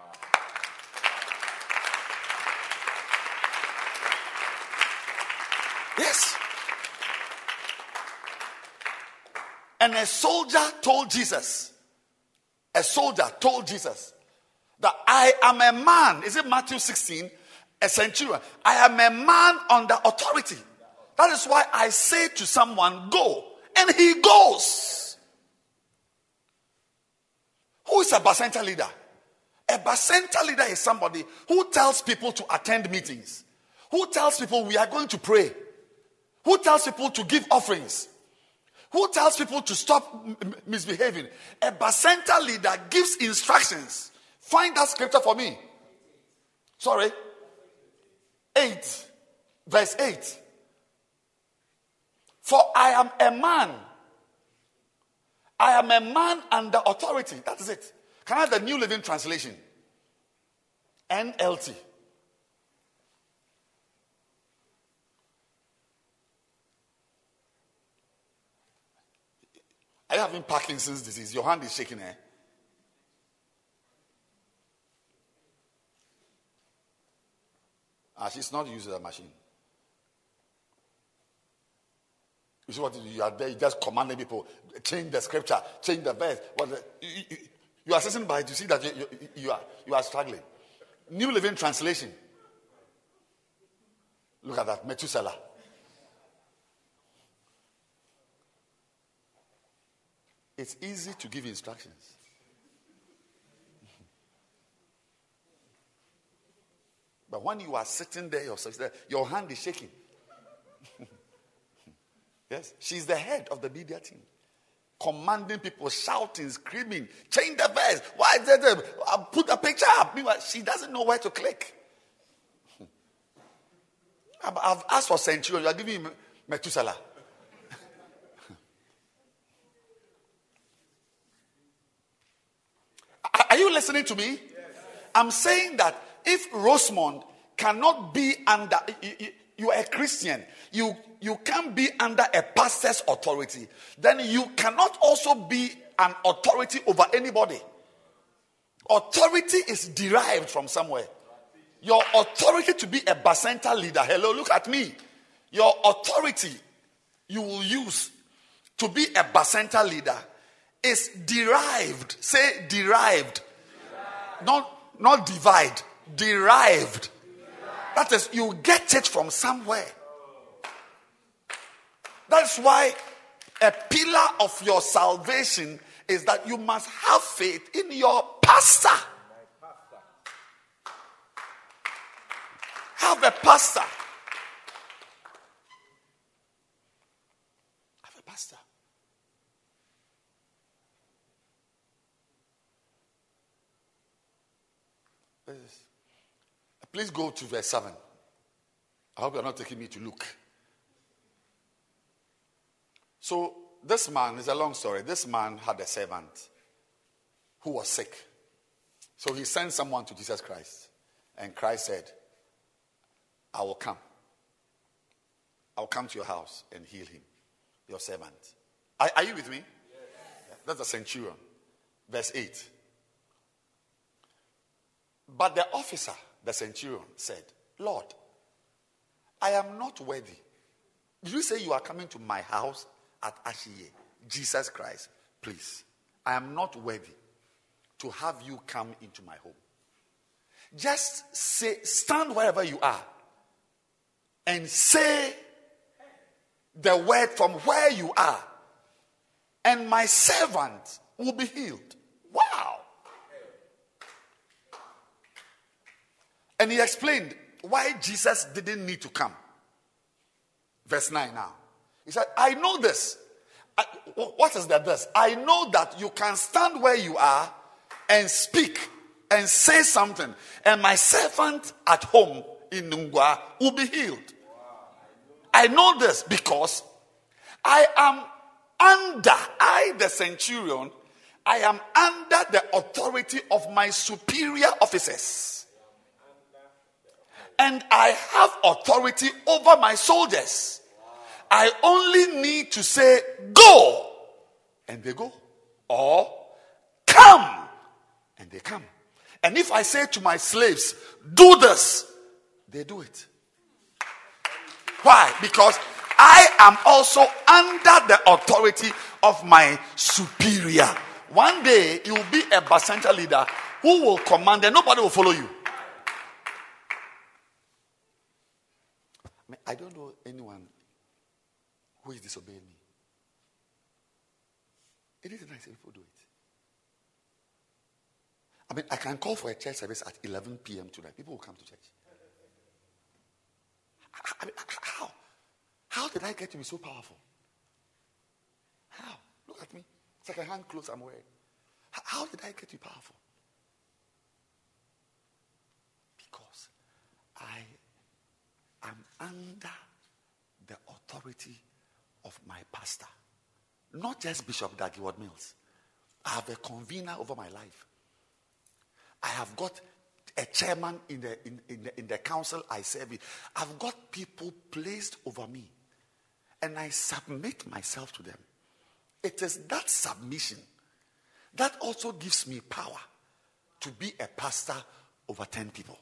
Speaker 2: Yes. And a soldier told Jesus, a soldier told Jesus that I am a man. Is it Matthew sixteen? A centurion. I am a man under authority. That is why I say to someone, go. And he goes. Who is a Bacenta leader? A Bacenta leader is somebody who tells people to attend meetings. Who tells people we are going to pray. Who tells people to give offerings? Who tells people to stop m- misbehaving? A Bacenta leader gives instructions. Find that scripture for me. Sorry. eight. Verse eight. For I am a man. I am a man under authority. That is it. Can I have the New Living Translation? N L T. Are you having Parkinson's disease? Your hand is shaking, eh? Ah, she's not using the machine. You see what you, do? You are there, you just commanding people, change the scripture, change the verse. What the, you, you, you are sitting by it, you see that you, you, you, are, you are struggling. New Living Translation. Look at that, Methuselah. It's easy to give instructions. But when you are sitting there yourself, your hand is shaking. Yes, she's the head of the media team. Commanding people, shouting, screaming, change the verse. Why is that? I'll put a picture up. Meanwhile, she doesn't know where to click. I've asked for centurion. You are giving me Methuselah. Are you listening to me? Yes. I'm saying that if Rosemond cannot be under, you, you, you are a Christian, you, you can't be under a pastor's authority, then you cannot also be an authority over anybody. Authority is derived from somewhere. Your authority to be a Bacenta leader, hello, look at me. Your authority you will use to be a Bacenta leader is derived. Say derived. derived. Not, not divide. Derived. derived. That is, you get it from somewhere. That's why a pillar of your salvation is that you must have faith in your pastor. Have a pastor. Have a pastor. Please go to verse seven. I hope you're not taking me to Luke. So, this man, is a long story. This man had a servant who was sick. So, he sent someone to Jesus Christ. And Christ said, I will come. I will come to your house and heal him, your servant. Are, are you with me? Yes. That's the centurion. Verse eight. But the officer, the centurion, said, Lord, I am not worthy. Did you say you are coming to my house at Ashiye? Jesus Christ, please. I am not worthy to have you come into my home. Just say, stand wherever you are and say the word from where you are, and my servant will be healed. Wow. And he explained why Jesus didn't need to come. Verse nine now. He said, I know this. I, what is that this? I know that you can stand where you are and speak and say something, and my servant at home in Nungwa will be healed. I know this because I am under, I the centurion, I am under the authority of my superior officers. And I have authority over my soldiers. I only need to say, go, and they go. Or, come, and they come. And if I say to my slaves, do this, they do it. Why? Because I am also under the authority of my superior. One day, you will be a Bacenta leader who will command and nobody will follow you. I mean, I don't know anyone who is disobeying me. It is nice if people do it. I mean, I can call for a church service at eleven p.m. tonight. People will come to church. I mean, how? How did I get to be so powerful? How? Look at me. It's like a hand clothes I'm wearing. How did I get to be powerful? Because I am under the authority of my pastor. Not just Bishop Dag Heward-Mills. I have a convener over my life. I have got a chairman in the, in, in, the, in the council I serve in. I've got people placed over me. And I submit myself to them. It is that submission that also gives me power to be a pastor over ten people.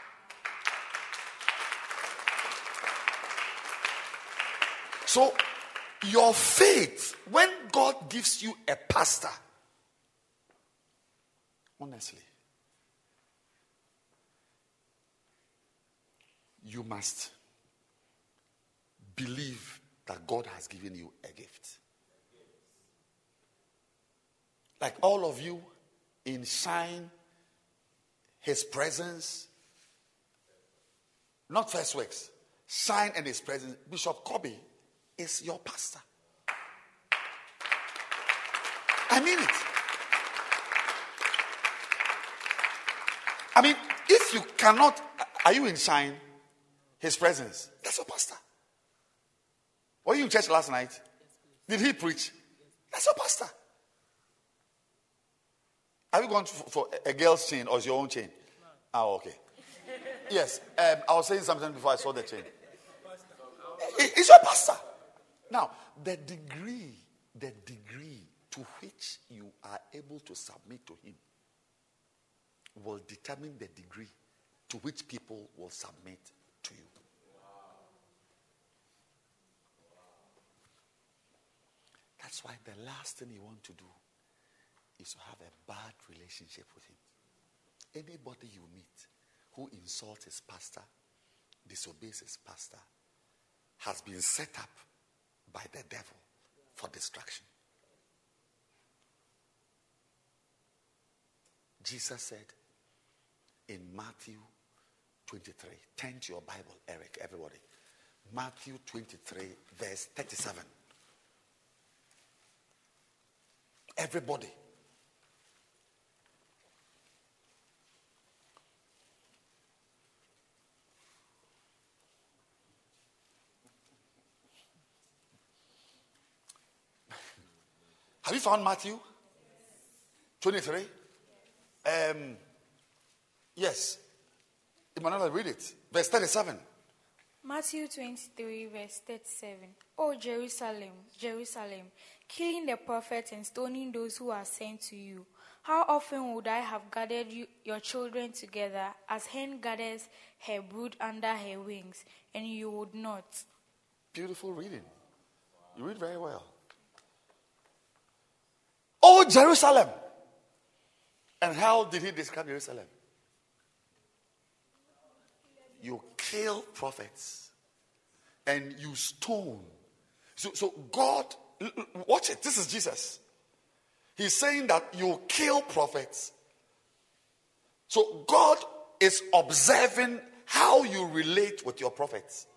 Speaker 2: So, your faith, when God gives you a pastor, honestly, you must believe that God has given you a gift. Like all of you in Shine, His Presence, not First Works, Shine and His Presence. Bishop Kobe is your pastor. I mean it. I mean, if you cannot, are you in shine? His presence. That's your pastor. Were you in church last night? Did he preach? That's your pastor. Have you gone for, for a girl's chain or is your own chain? Oh, okay. Yes. Um, I was saying something before I saw the chain. It's your pastor. Now, the degree, the degree to which you are able to submit to him will determine the degree to which people will submit to you. That's why the last thing you want to do is to have a bad relationship with him. Anybody you meet who insults his pastor, disobeys his pastor, has been set up by the devil for destruction. Jesus said in Matthew twenty-three, turn to your Bible, Eric, everybody. Matthew twenty-three, verse thirty-seven. Everybody. Have you found Matthew twenty-three? Um, yes. Emmanuel, read it. Verse thirty-seven.
Speaker 7: Matthew twenty-three, verse thirty-seven. O Jerusalem, Jerusalem, killing the prophets and stoning those who are sent to you. How often would I have gathered you, your children together, as hen gathers her brood under her wings, and you would not?
Speaker 2: Beautiful reading. You read very well. Oh, Jerusalem. And how did he describe Jerusalem? You kill prophets and you stone. So, so God, watch it. This is Jesus. He's saying that you kill prophets. So God is observing how you relate with your prophets.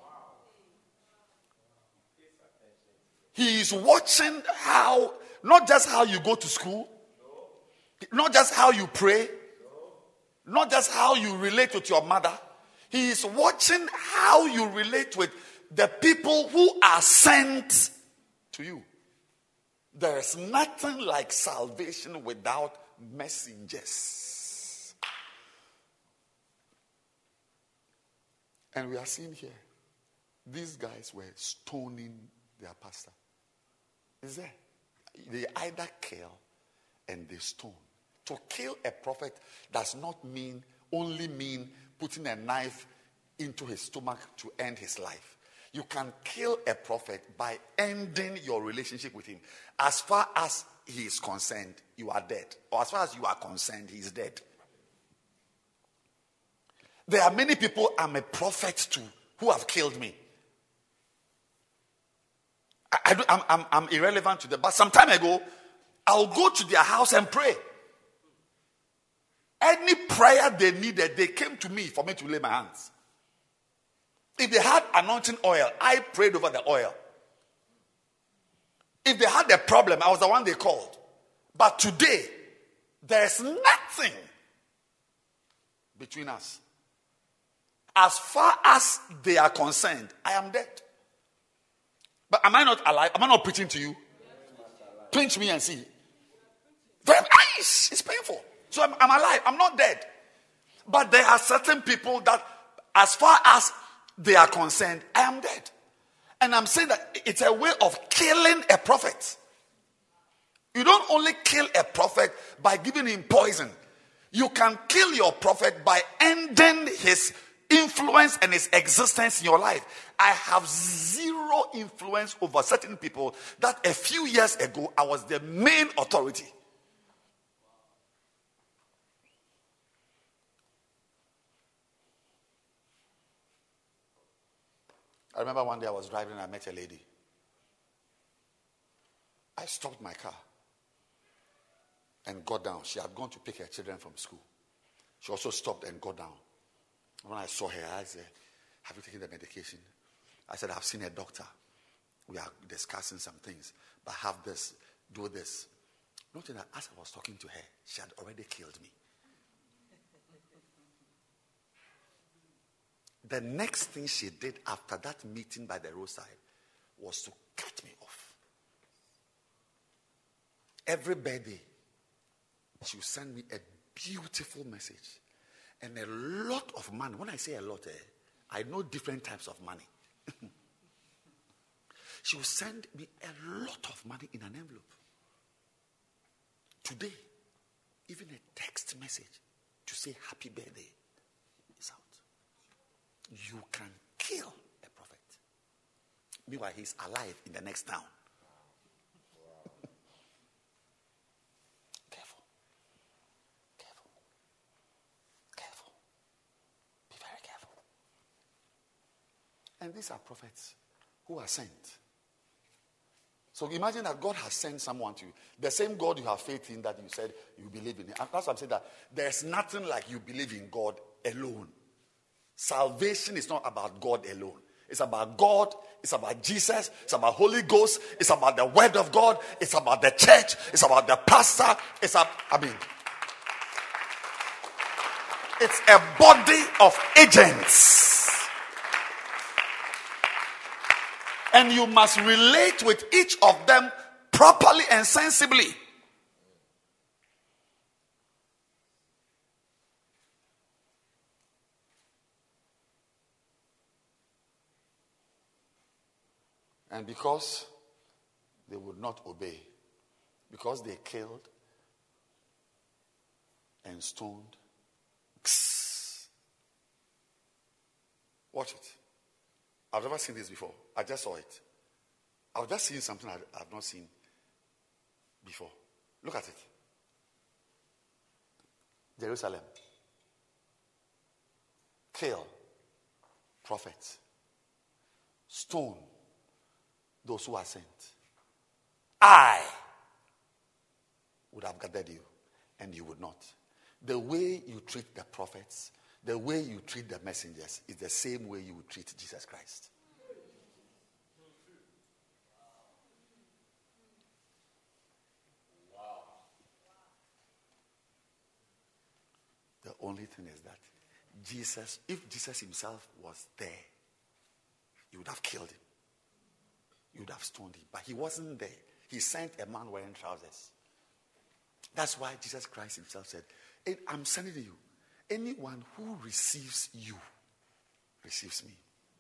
Speaker 2: He is watching how, not just how you go to school, not just how you pray, not just how you relate with your mother. He is watching how you relate with the people who are sent to you. There is nothing like salvation without messengers. And we are seeing here, these guys were stoning their pastor. Is there? They either kill and they stone. To kill a prophet does not mean only mean putting a knife into his stomach to end his life. You can kill a prophet by ending your relationship with him. As far as he is concerned, you are dead. Or as far as you are concerned, he is dead. There are many people I'm a prophet to who have killed me. I, I, I'm, I'm, I'm irrelevant to them. But some time ago, I'll go to their house and pray. Any prayer they needed, they came to me for me to lay my hands. If they had anointing oil, I prayed over the oil. If they had a problem, I was the one they called. But today, there's nothing between us. As far as they are concerned, I am dead. But am I not alive? Am I not preaching to you? Pinch me and see. Very nice. It's painful. So I'm, I'm alive. I'm not dead. But there are certain people that, as far as they are concerned, I am dead. And I'm saying that it's a way of killing a prophet. You don't only kill a prophet by giving him poison. You can kill your prophet by ending his influence and his existence in your life. I have zero influence over certain people that a few years ago I was the main authority. I remember one day I was driving and I met a lady. I stopped my car and got down. She had gone to pick her children from school. She also stopped and got down. When I saw her, I said, have you taken the medication? I said, I've seen a doctor. we are discussing some things, but have this, do this. Noting that as I was talking to her, she had already killed me. The next thing she did after that meeting by the roadside was to cut me off. Every birthday, she would send me a beautiful message and a lot of money. When I say a lot, eh, I know different types of money. She would send me a lot of money in an envelope. Today, even a text message to say happy birthday is out. You can kill a prophet. Meanwhile, he's alive in the next town. Careful. Careful. Careful. Be very careful. And these are prophets who are sent. So imagine that God has sent someone to you. The same God you have faith in that you said you believe in. And that's why I'm saying that there's nothing like you believe in God alone. Salvation is not about God alone. It's about God. It's about Jesus. It's about Holy Ghost. It's about the Word of God. It's about the church. It's about the pastor. It's a, I mean, it's a body of agents. And you must relate with each of them properly and sensibly. And because they would not obey, because they killed and stoned, watch it. I've never seen this before. I just saw it. I was just seeing something I have not seen before. Look at it. Jerusalem. Kill prophets. Stone those who are sent. I would have gathered you, and you would not. The way you treat the prophets, the way you treat the messengers is the same way you would treat Jesus Christ. Wow. The only thing is that Jesus, if Jesus himself was there, you would have killed him. You would have stoned him. But he wasn't there. He sent a man wearing trousers. That's why Jesus Christ himself said, I'm sending you. Anyone who receives you receives me.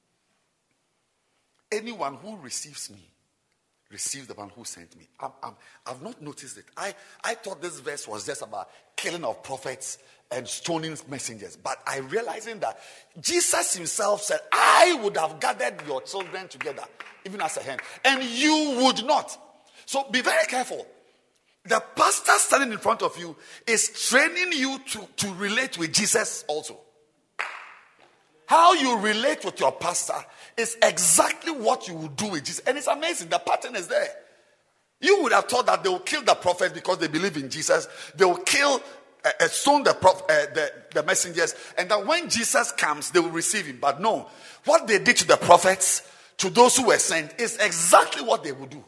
Speaker 2: Anyone who receives me receives the one who sent me. I'm, I'm, I've not noticed it. I, I thought this verse was just about killing of prophets and stoning messengers. But I realizing that Jesus himself said, I would have gathered your children together, even as a hen, and you would not. So be very careful. The pastor standing in front of you is training you to, to relate with Jesus also. How you relate with your pastor is exactly what you will do with Jesus. And it's amazing. The pattern is there. You would have thought that they will kill the prophets because they believe in Jesus. They will kill, uh, stone the, prof, uh, the, the messengers. And that when Jesus comes, they will receive him. But no. What they did to the prophets, to those who were sent, is exactly what they will do.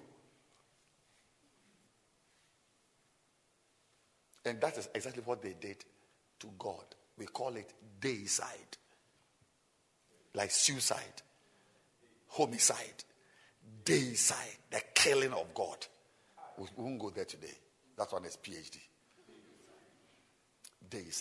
Speaker 2: And that is exactly what they did to God. We call it deicide. Like suicide, homicide, deicide, the killing of God. We won't go there today. That one is PhD. Deicide.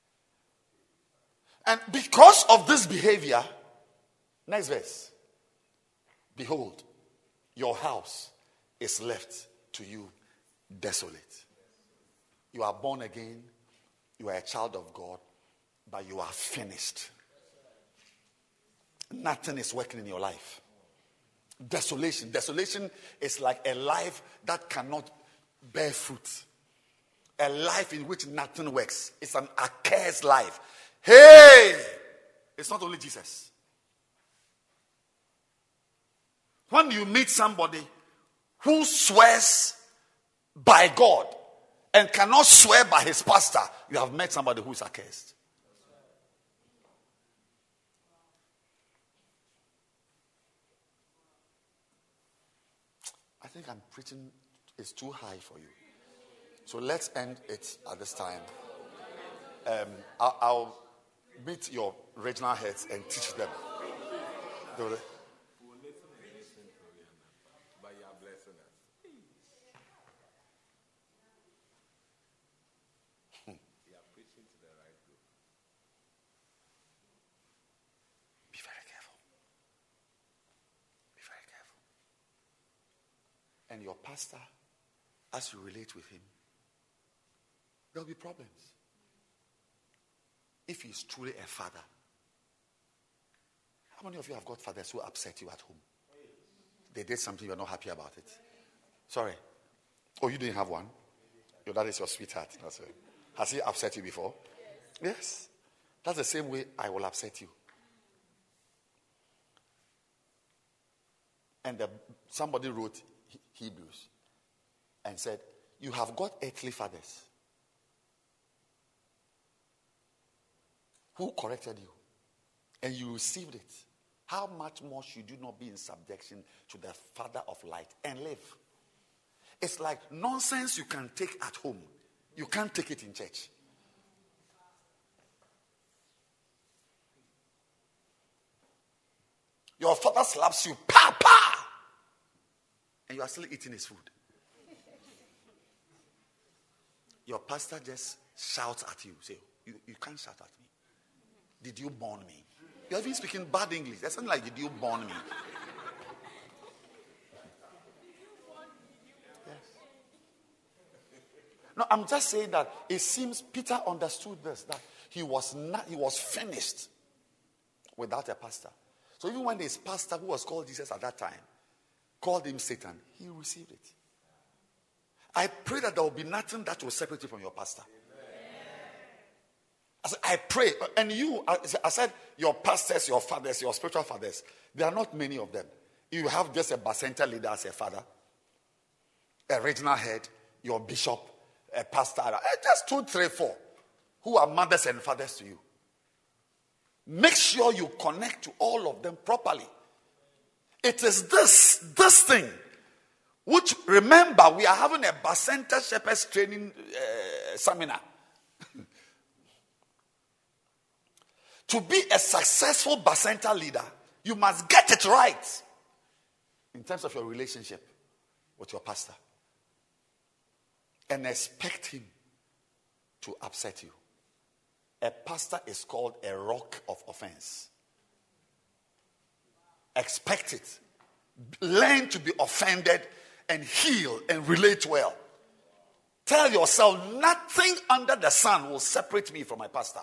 Speaker 2: And because of this behavior, next verse. Behold, your house is left to you desolate. You are born again, you are a child of God, but you are finished. Nothing is working in your life. Desolation. Desolation is like a life that cannot bear fruit. A life in which nothing works. It's an accursed life. Hey! It's not only Jesus. When you meet somebody who swears by God and cannot swear by his pastor, you have met somebody who is accursed. I think I'm preaching is too high for you. So let's end it at this time. Um, I'll, I'll meet your regional heads and teach them. Do they?
Speaker 8: But you are blessing us. You are preaching to the right group.
Speaker 2: Be very careful. Be very careful. And your pastor, as you relate with him, there will be problems. If he's truly a father. How many of you have got fathers who upset you at home? They did something, you're not happy about it. Sorry. Oh, you didn't have one? Your dad is your sweetheart. That's it. Has he upset you before? Yes. Yes. That's the same way I will upset you. And the, somebody wrote Hebrews and said, you have got earthly fathers who corrected you and you received it. How much more should you not be in subjection to the Father of light and live? It's like nonsense you can take at home. You can't take it in church. Your father slaps you, Papa! And you are still eating his food. Your pastor just shouts at you. Say, you, you can't shout at me. Did you born me? You're even speaking bad English. That's something like, did you born me? Yes. No, I'm just saying that it seems Peter understood this, that he was not, he was finished without a pastor. So even when his pastor, who was called Jesus at that time, called him Satan, he received it. I pray that there will be nothing that will separate you from your pastor. I said, I pray, and you, I said, your pastors, your fathers, your spiritual fathers, there are not many of them. You have just a Bacenta leader as a father, a regional head, your bishop, a pastor, just two, three, four, who are mothers and fathers to you. Make sure you connect to all of them properly. It is this, this thing, which, remember, we are having a Bacenta Shepherds training uh, seminar. To be a successful Bacenta leader, you must get it right in terms of your relationship with your pastor. And expect him to upset you. A pastor is called a rock of offense. Expect it. Learn to be offended and heal and relate well. Tell yourself, nothing under the sun will separate me from my pastor.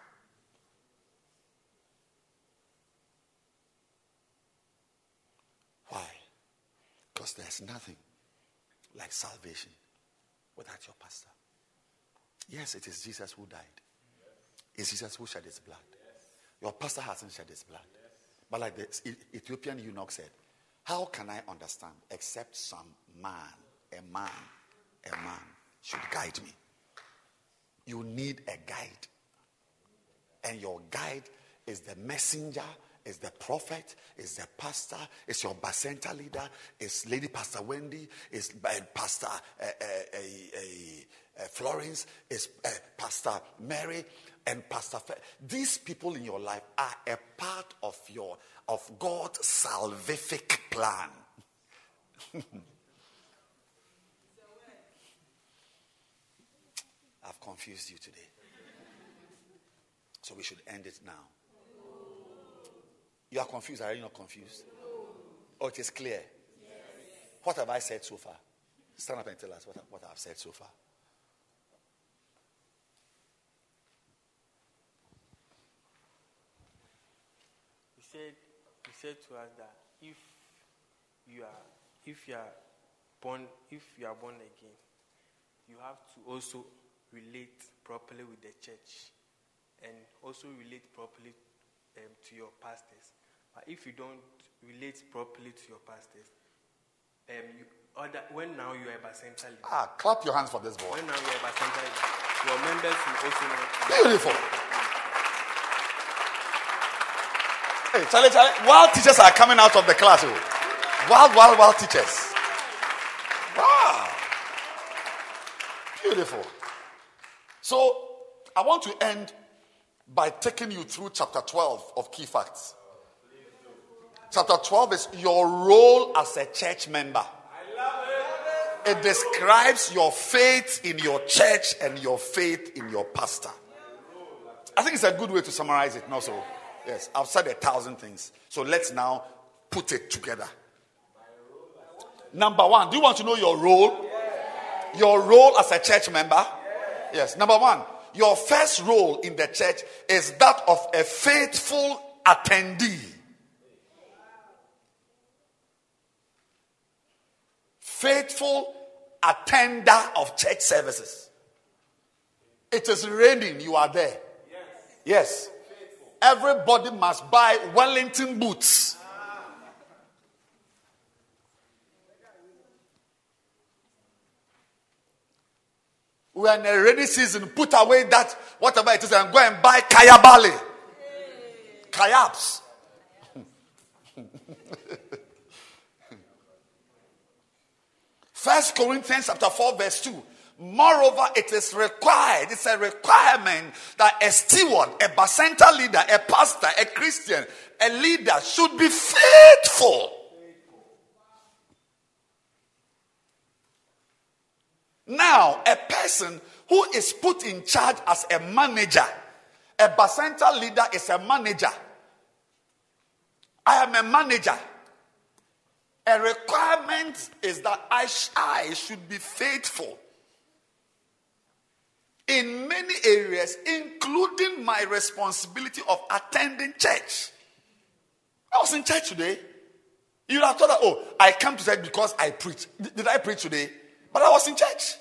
Speaker 2: Why? Because there's nothing like salvation without your pastor. Yes, it is Jesus who died. It's Jesus who shed his blood. Your pastor hasn't shed his blood. But like the Ethiopian eunuch said, how can I understand except some man, a man, a man should guide me? You need a guide. And your guide is the messenger, is the prophet, is the pastor, is your Bacenta leader, is Lady Pastor Wendy, is uh, Pastor uh, uh, uh, uh, uh, Florence, is uh, Pastor Mary, and Pastor Fe- These people in your life are a part of your of God's salvific plan. I've confused you today. So we should end it now. You are confused. Are you not confused? Oh, it is clear. Yes. What have I said so far? Stand up and tell us what, what I've said so far.
Speaker 9: He said, he said to us that if you are, if you are born, if you are born again, you have to also relate properly with the church, and also relate properly um, to your pastors. But if you don't relate properly to your pastors, um, you, other, when now you are a Bacenta leader.
Speaker 2: Ah, clap your hands for this boy.
Speaker 9: When now you are a Bacenta leader, your members will also not.
Speaker 2: Beautiful. Hey, Charlie, Charlie, wild teachers are coming out of the class. Oh. Wild, wild, wild teachers. Beautiful. So, I want to end by taking you through chapter twelve of Key Facts. Chapter twelve is your role as a church member. It describes your faith in your church and your faith in your pastor. I think it's a good way to summarize it. No, so yes, I've said a thousand things. So let's now put it together. Number one, do you want to know your role? Your role as a church member? Yes. Number one, your first role in the church is that of a faithful attendee. Faithful attender of church services. It is raining, you are there. Yes. Everybody must buy Wellington boots. We are in a rainy season. Put away that, whatever it is, and go and buy Kayabali. Kayabs. First Corinthians chapter four verse two. Moreover, it is required, it's a requirement that a steward, a bacenta leader, a pastor, a Christian, a leader should be faithful. Now, a person who is put in charge as a manager, a bacenta leader is a manager. I am a manager. A requirement is that I, sh- I should be faithful in many areas, including my responsibility of attending church. I was in church today. You would have thought that, oh, I come to church because I preach. Did, did I preach today? But I was in church.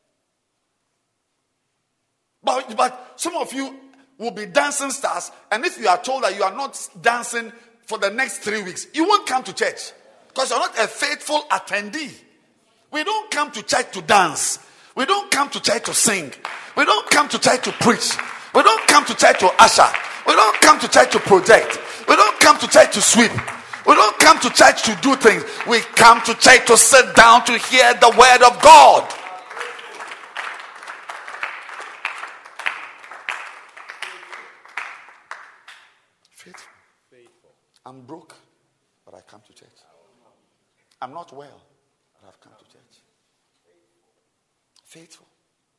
Speaker 2: But, but some of you will be dancing stars, and if you are told that you are not dancing for the next three weeks, you won't come to church. Because you're not a faithful attendee. We don't come to church to dance. We don't come to church to sing. We don't come to church to preach. We don't come to church to usher. We don't come to church to project. We don't come to church to sweep. We don't come to church to do things. We come to church to sit down to hear the word of God. Faithful. Faithful. I'm broke, but I come to church. I'm not well, but I've come to church. Faithful.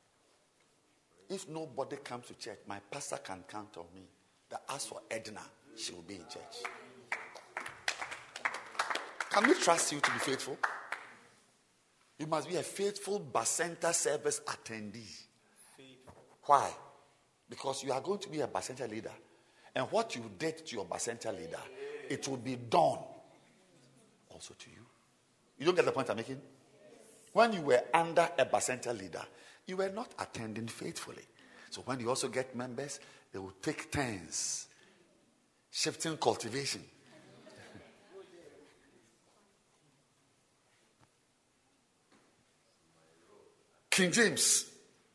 Speaker 2: If nobody comes to church, my pastor can count on me. That as for Edna, she will be in church. Can we trust you to be faithful? You must be a faithful bacenta service attendee. Why? Because you are going to be a bacenta leader. And what you did to your bacenta leader, it will be done also to you. You don't get the point I'm making? When you were under a bacenta leader, you were not attending faithfully. So when you also get members, they will take turns. Shifting cultivation. King James.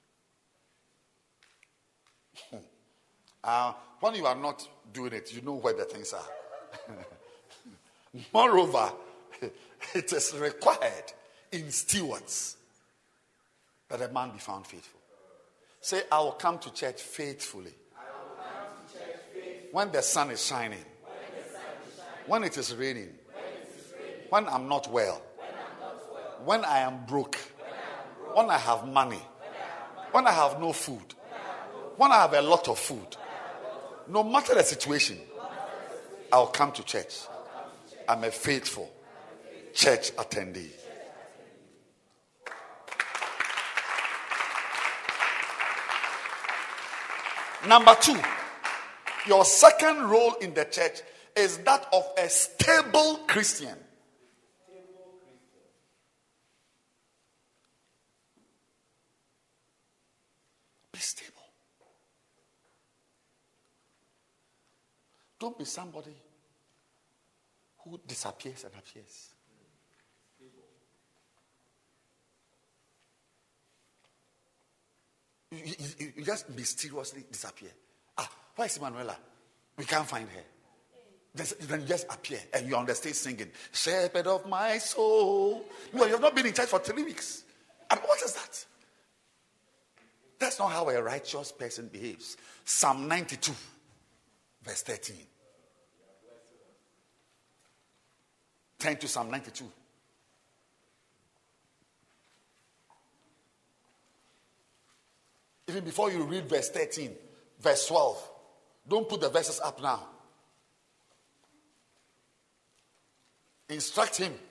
Speaker 2: Uh, when you are not doing it, you know where the things are. Moreover, it is required in stewards that a man be found faithful. Say, I will come to church faithfully. I will come to church faithfully. When the sun is shining. When, the sun is shining. When it is raining. When, it is raining. When I'm not well. When, I'm not well. When I am broke. When I, am broke. When I have money. When I have, money. When I have no food. When I have, no food. When I have a lot of food. When I have a lot of food. No matter the situation, I will come to church. I'm a faithful church attendee. Number two, your second role in the church is that of a stable Christian. Be stable. Don't be somebody who disappears and appears. You, you, you just mysteriously disappear. Ah, where is Emanuela? We can't find her. Then, then you just appear and you're on the stage singing, Shepherd of my soul. No, you have not been in church for three weeks. I mean, what is that? That's not how a righteous person behaves. Psalm ninety-two, verse thirteen. Turn to Psalm ninety-two. Even before you read verse thirteen, verse twelve. Don't put the verses up now. Instruct him.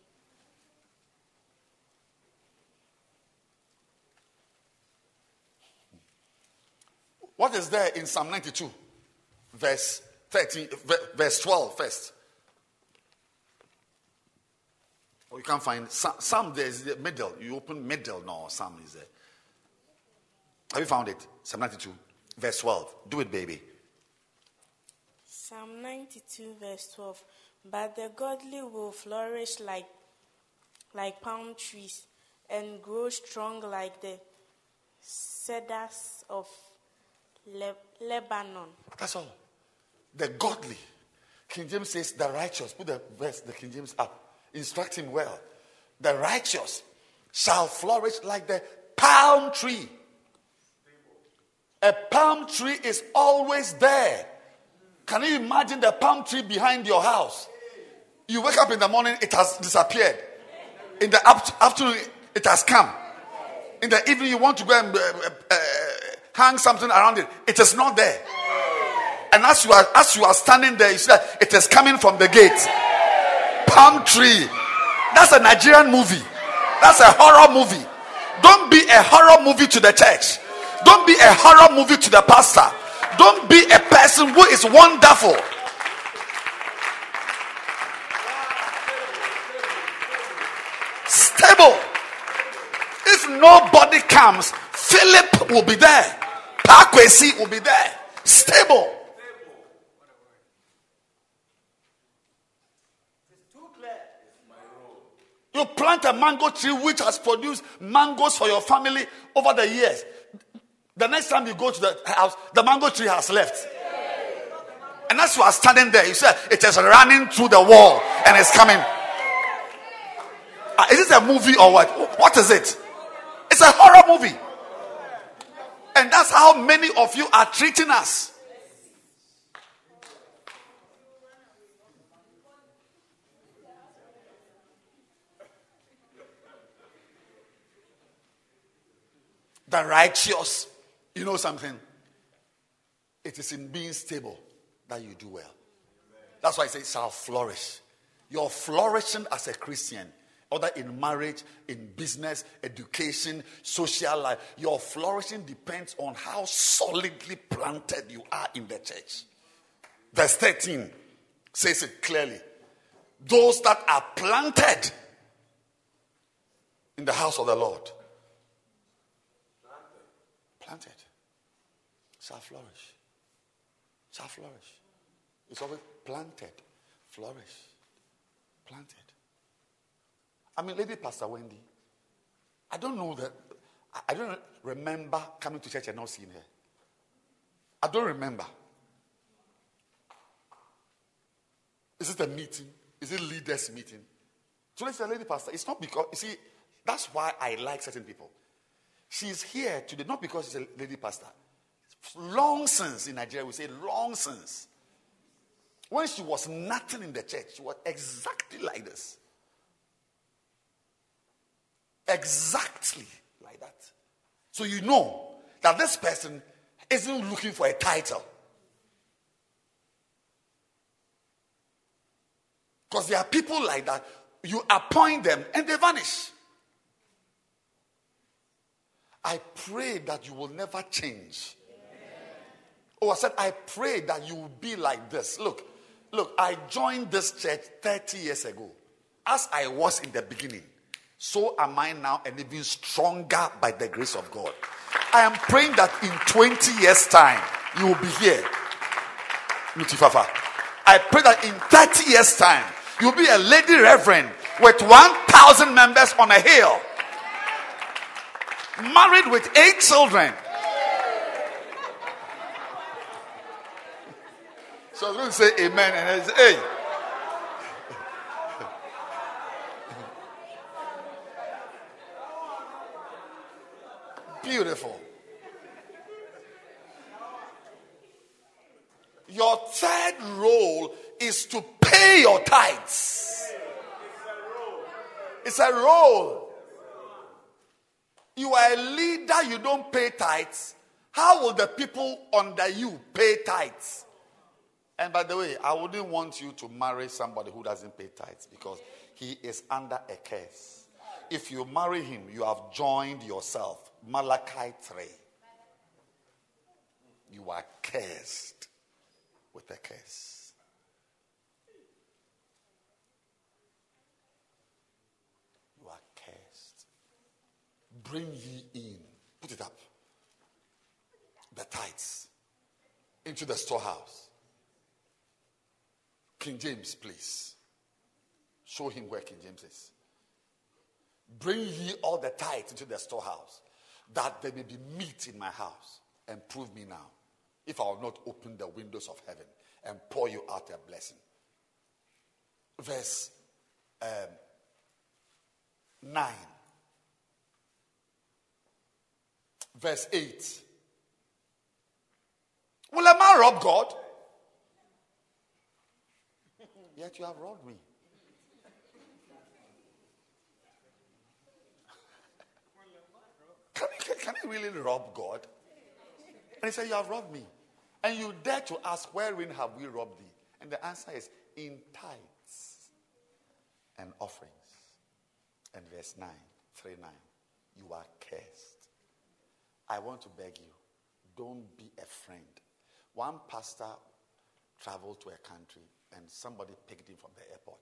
Speaker 2: What is there in Psalm ninety-two? Verse thirteen, verse twelve first. Or you can't find Psalm, there is the middle. You open middle, no, Psalm is there. Have you found it? Psalm ninety-two, verse twelve. Do it, baby.
Speaker 3: Psalm ninety-two, verse twelve. But the godly will flourish like, like palm trees and grow strong like the cedars of Le- Lebanon.
Speaker 2: That's all. The godly. King James says the righteous. Put the verse, the King James up. Instruct him well. The righteous shall flourish like the palm tree. A palm tree is always there. Can you imagine the palm tree behind your house? You wake up in the morning, it has disappeared. In the afternoon, it has come. In the evening, you want to go and uh, uh, hang something around it. It is not there. And as you are as you are standing there, you see that it is coming from the gate. Palm tree. That's a Nigerian movie. That's a horror movie. Don't be a horror movie to the church. Don't be a horror movie to the pastor. Don't be a person who is wonderful. Stable. If nobody comes, Philip will be there. Pakwesi will be there. Stable. You plant a mango tree which has produced mangoes for your family over the years. The next time you go to the house, the mango tree has left. And as you are standing there, you say, it is running through the wall and it's coming. Uh, is it a movie or what? What is it? It's a horror movie. And that's how many of you are treating us. The righteous, you know something? It is in being stable that you do well. That's why I say it shall flourish. Your flourishing as a Christian, whether in marriage, in business, education, social life, your flourishing depends on how solidly planted you are in the church. Verse thirteen says it clearly. Those that are planted in the house of the Lord, planted, shall flourish. Shall flourish. It's always planted, flourish, planted. I mean, Lady Pastor Wendy, I don't know that, I don't remember coming to church and not seeing her. I don't remember. Is it a meeting? Is it leaders' meeting? So let's say, Lady Pastor, it's not because, you see, that's why I like certain people. She's here today, not because she's a lady pastor. Long since in Nigeria, we say long since. When she was nothing in the church, she was exactly like this. Exactly like that. So you know that this person isn't looking for a title. Because there are people like that. You appoint them and they vanish. I pray that you will never change. Amen. Oh, I said, I pray that you will be like this. Look, look, I joined this church thirty years ago. As I was in the beginning, so am I now, and even stronger by the grace of God. I am praying that in twenty years' time, you will be here. Mutifafa. I pray that in thirty years' time, you will be a lady reverend with one thousand members on a hill. Married with eight children. So I was going to say amen and I say, hey. Beautiful. Your third role is to pay your tithes. It's a role. You are a leader, you don't pay tithes. How will the people under you pay tithes? And by the way, I wouldn't want you to marry somebody who doesn't pay tithes because he is under a curse. If you marry him, you have joined yourself. Malachi three. You are cursed with a curse. You are cursed. Bring ye in. Put it up. The tithes into the storehouse. King James, please. Show him where King James is. Bring ye all the tithes into the storehouse, that there may be meat in my house. And prove me now, if I will not open the windows of heaven and pour you out a blessing. Verse um, nine. Verse eight. Will a man rob God? Yet you have robbed me. Can, can, can you really rob God? And he said, you have robbed me. And you dare to ask, wherein have we robbed thee? And the answer is, in tithes and offerings. And verse nine, three nine, you are cursed. I want to beg you, don't be a friend. One pastor traveled to a country and somebody picked him from the airport.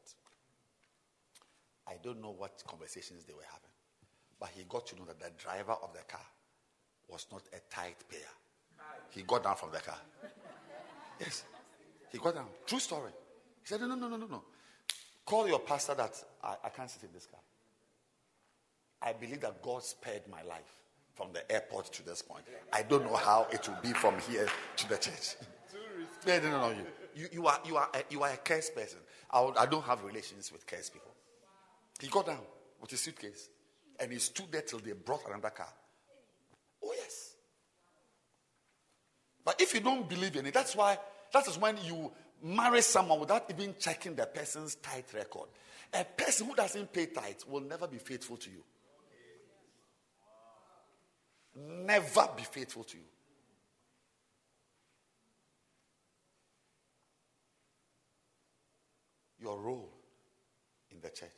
Speaker 2: I don't know what conversations they were having, but he got to know that the driver of the car was not a tithe payer. He got down from the car. Yes. He got down. True story. He said, no, no, no, no, no. Call your pastor that I, I can't sit in this car. I believe that God spared my life from the airport to this point. I don't know how it will be from here to the church. No, no, no, no. You, you, you, are, you, are, a, you are a cursed person. I, would, I don't have relations with cursed people. He got down with his suitcase and he stood there till they brought another car. Oh, yes. But if you don't believe in it, that's why, that is when you marry someone without even checking the person's tithe record. A person who doesn't pay tithe will never be faithful to you. Never be faithful to you. Your role in the church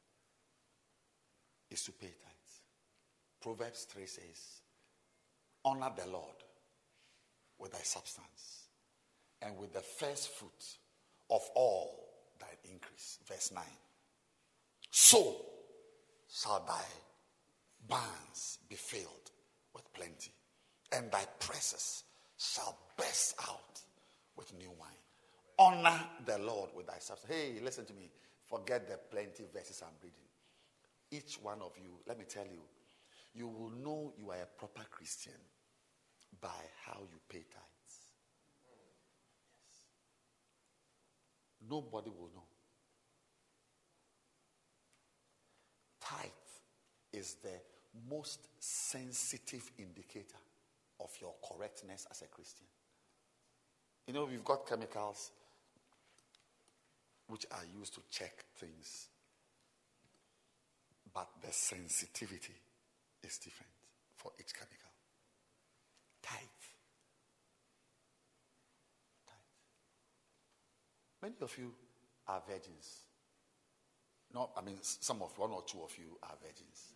Speaker 2: is to pay tithes. Proverbs three says, honor the Lord with thy substance and with the first fruit of all thy increase. Verse nine. So shall thy barns be filled with plenty, and thy presses shall burst out with new wine. Honor the Lord with thy substance. Hey, listen to me. Forget the plenty verses I'm reading. Each one of you, let me tell you, you will know you are a proper Christian by how you pay tithes. Yes. Nobody will know. Tithe is the most sensitive indicator of your correctness as a Christian. You know, we've got chemicals which are used to check things, but the sensitivity is different for each chemical. Tithe. Tithe. Many of you are virgins. No, I mean, some of one or two of you are virgins.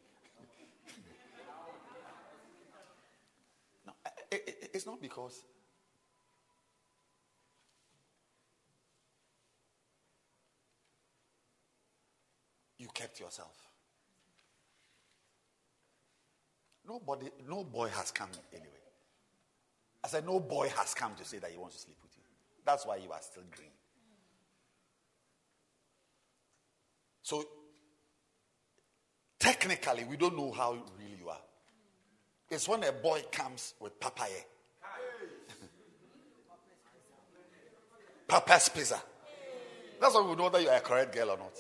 Speaker 2: No, it, it, it's not because you kept yourself. Nobody, no boy has come anyway. I said, no boy has come to say that he wants to sleep with you. That's why you are still green. So, technically, we don't know how real you are. It's when a boy comes with papaya. Papa's pizza. That's when we know that you are a correct girl or not.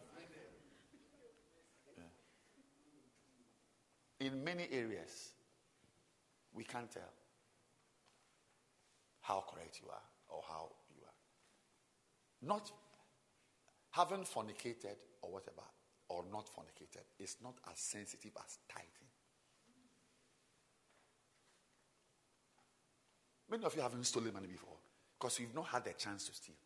Speaker 2: In many areas, we can't tell how correct white you are or how you are. Not having fornicated or whatever, or not fornicated, is not as sensitive as tithing. Many of you haven't stolen money before because you've not had the chance to steal.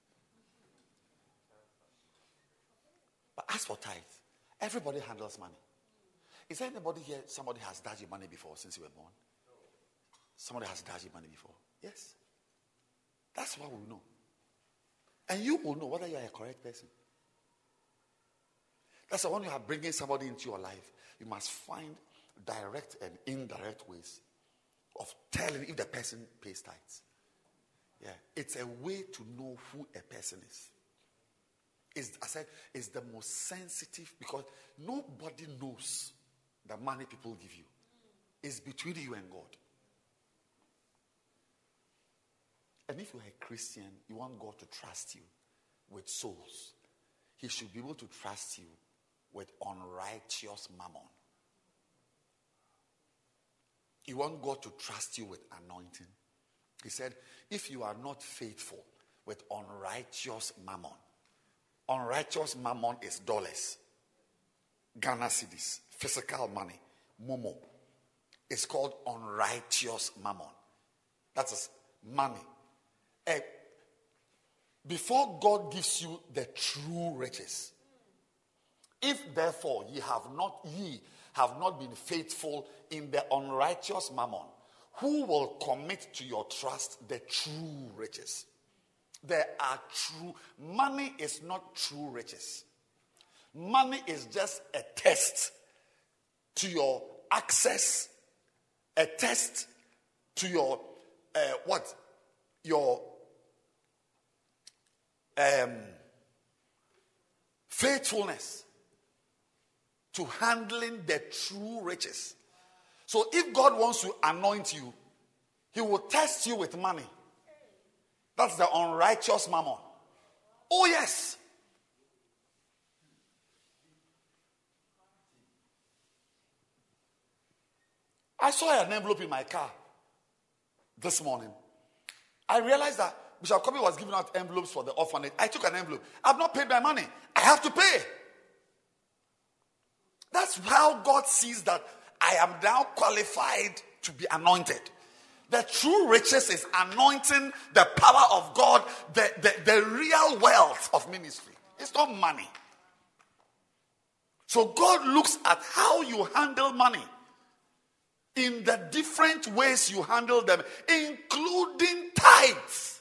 Speaker 2: But as for tithe, everybody handles money. Is there anybody here, somebody has dodgy money before since you were born? Somebody has dodgy money before? Yes. That's what we know. And you will know whether you are a correct person. That's why when you are bringing somebody into your life, you must find direct and indirect ways of telling if the person pays tithes. Yeah, it's a way to know who a person is. It's, I said, it's the most sensitive because nobody knows the money people give you. It's between you and God. And if you're a Christian, you want God to trust you with souls. He should be able to trust you with unrighteous mammon. You want God to trust you with anointing. He said, if you are not faithful with unrighteous mammon, unrighteous mammon is dollars, Ghana cedis, physical money, momo. It's called unrighteous mammon. That is money. Uh, before God gives you the true riches, if therefore ye have not ye have not been faithful in the unrighteous mammon, who will commit to your trust the true riches? There are true money is not true riches. Money is just a test to your access, a test to your uh, what your um, faithfulness to handling the true riches. So if God wants to anoint you, he will test you with money. That's the unrighteous mammon. Oh yes. I saw an envelope in my car this morning. I realized that Bishop Kobe was giving out envelopes for the orphanage. I took an envelope. I've not paid my money. I have to pay. That's how God sees that I am now qualified to be anointed. The true riches is anointing, the power of God, the, the, the real wealth of ministry. It's not money. So God looks at how you handle money in the different ways you handle them, including tithes.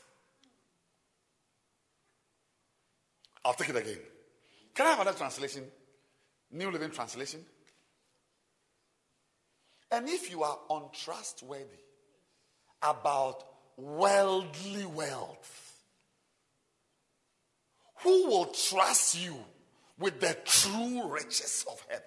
Speaker 2: I'll take it again. Can I have another translation? New Living Translation. And if you are untrustworthy about worldly wealth, who will trust you with the true riches of heaven?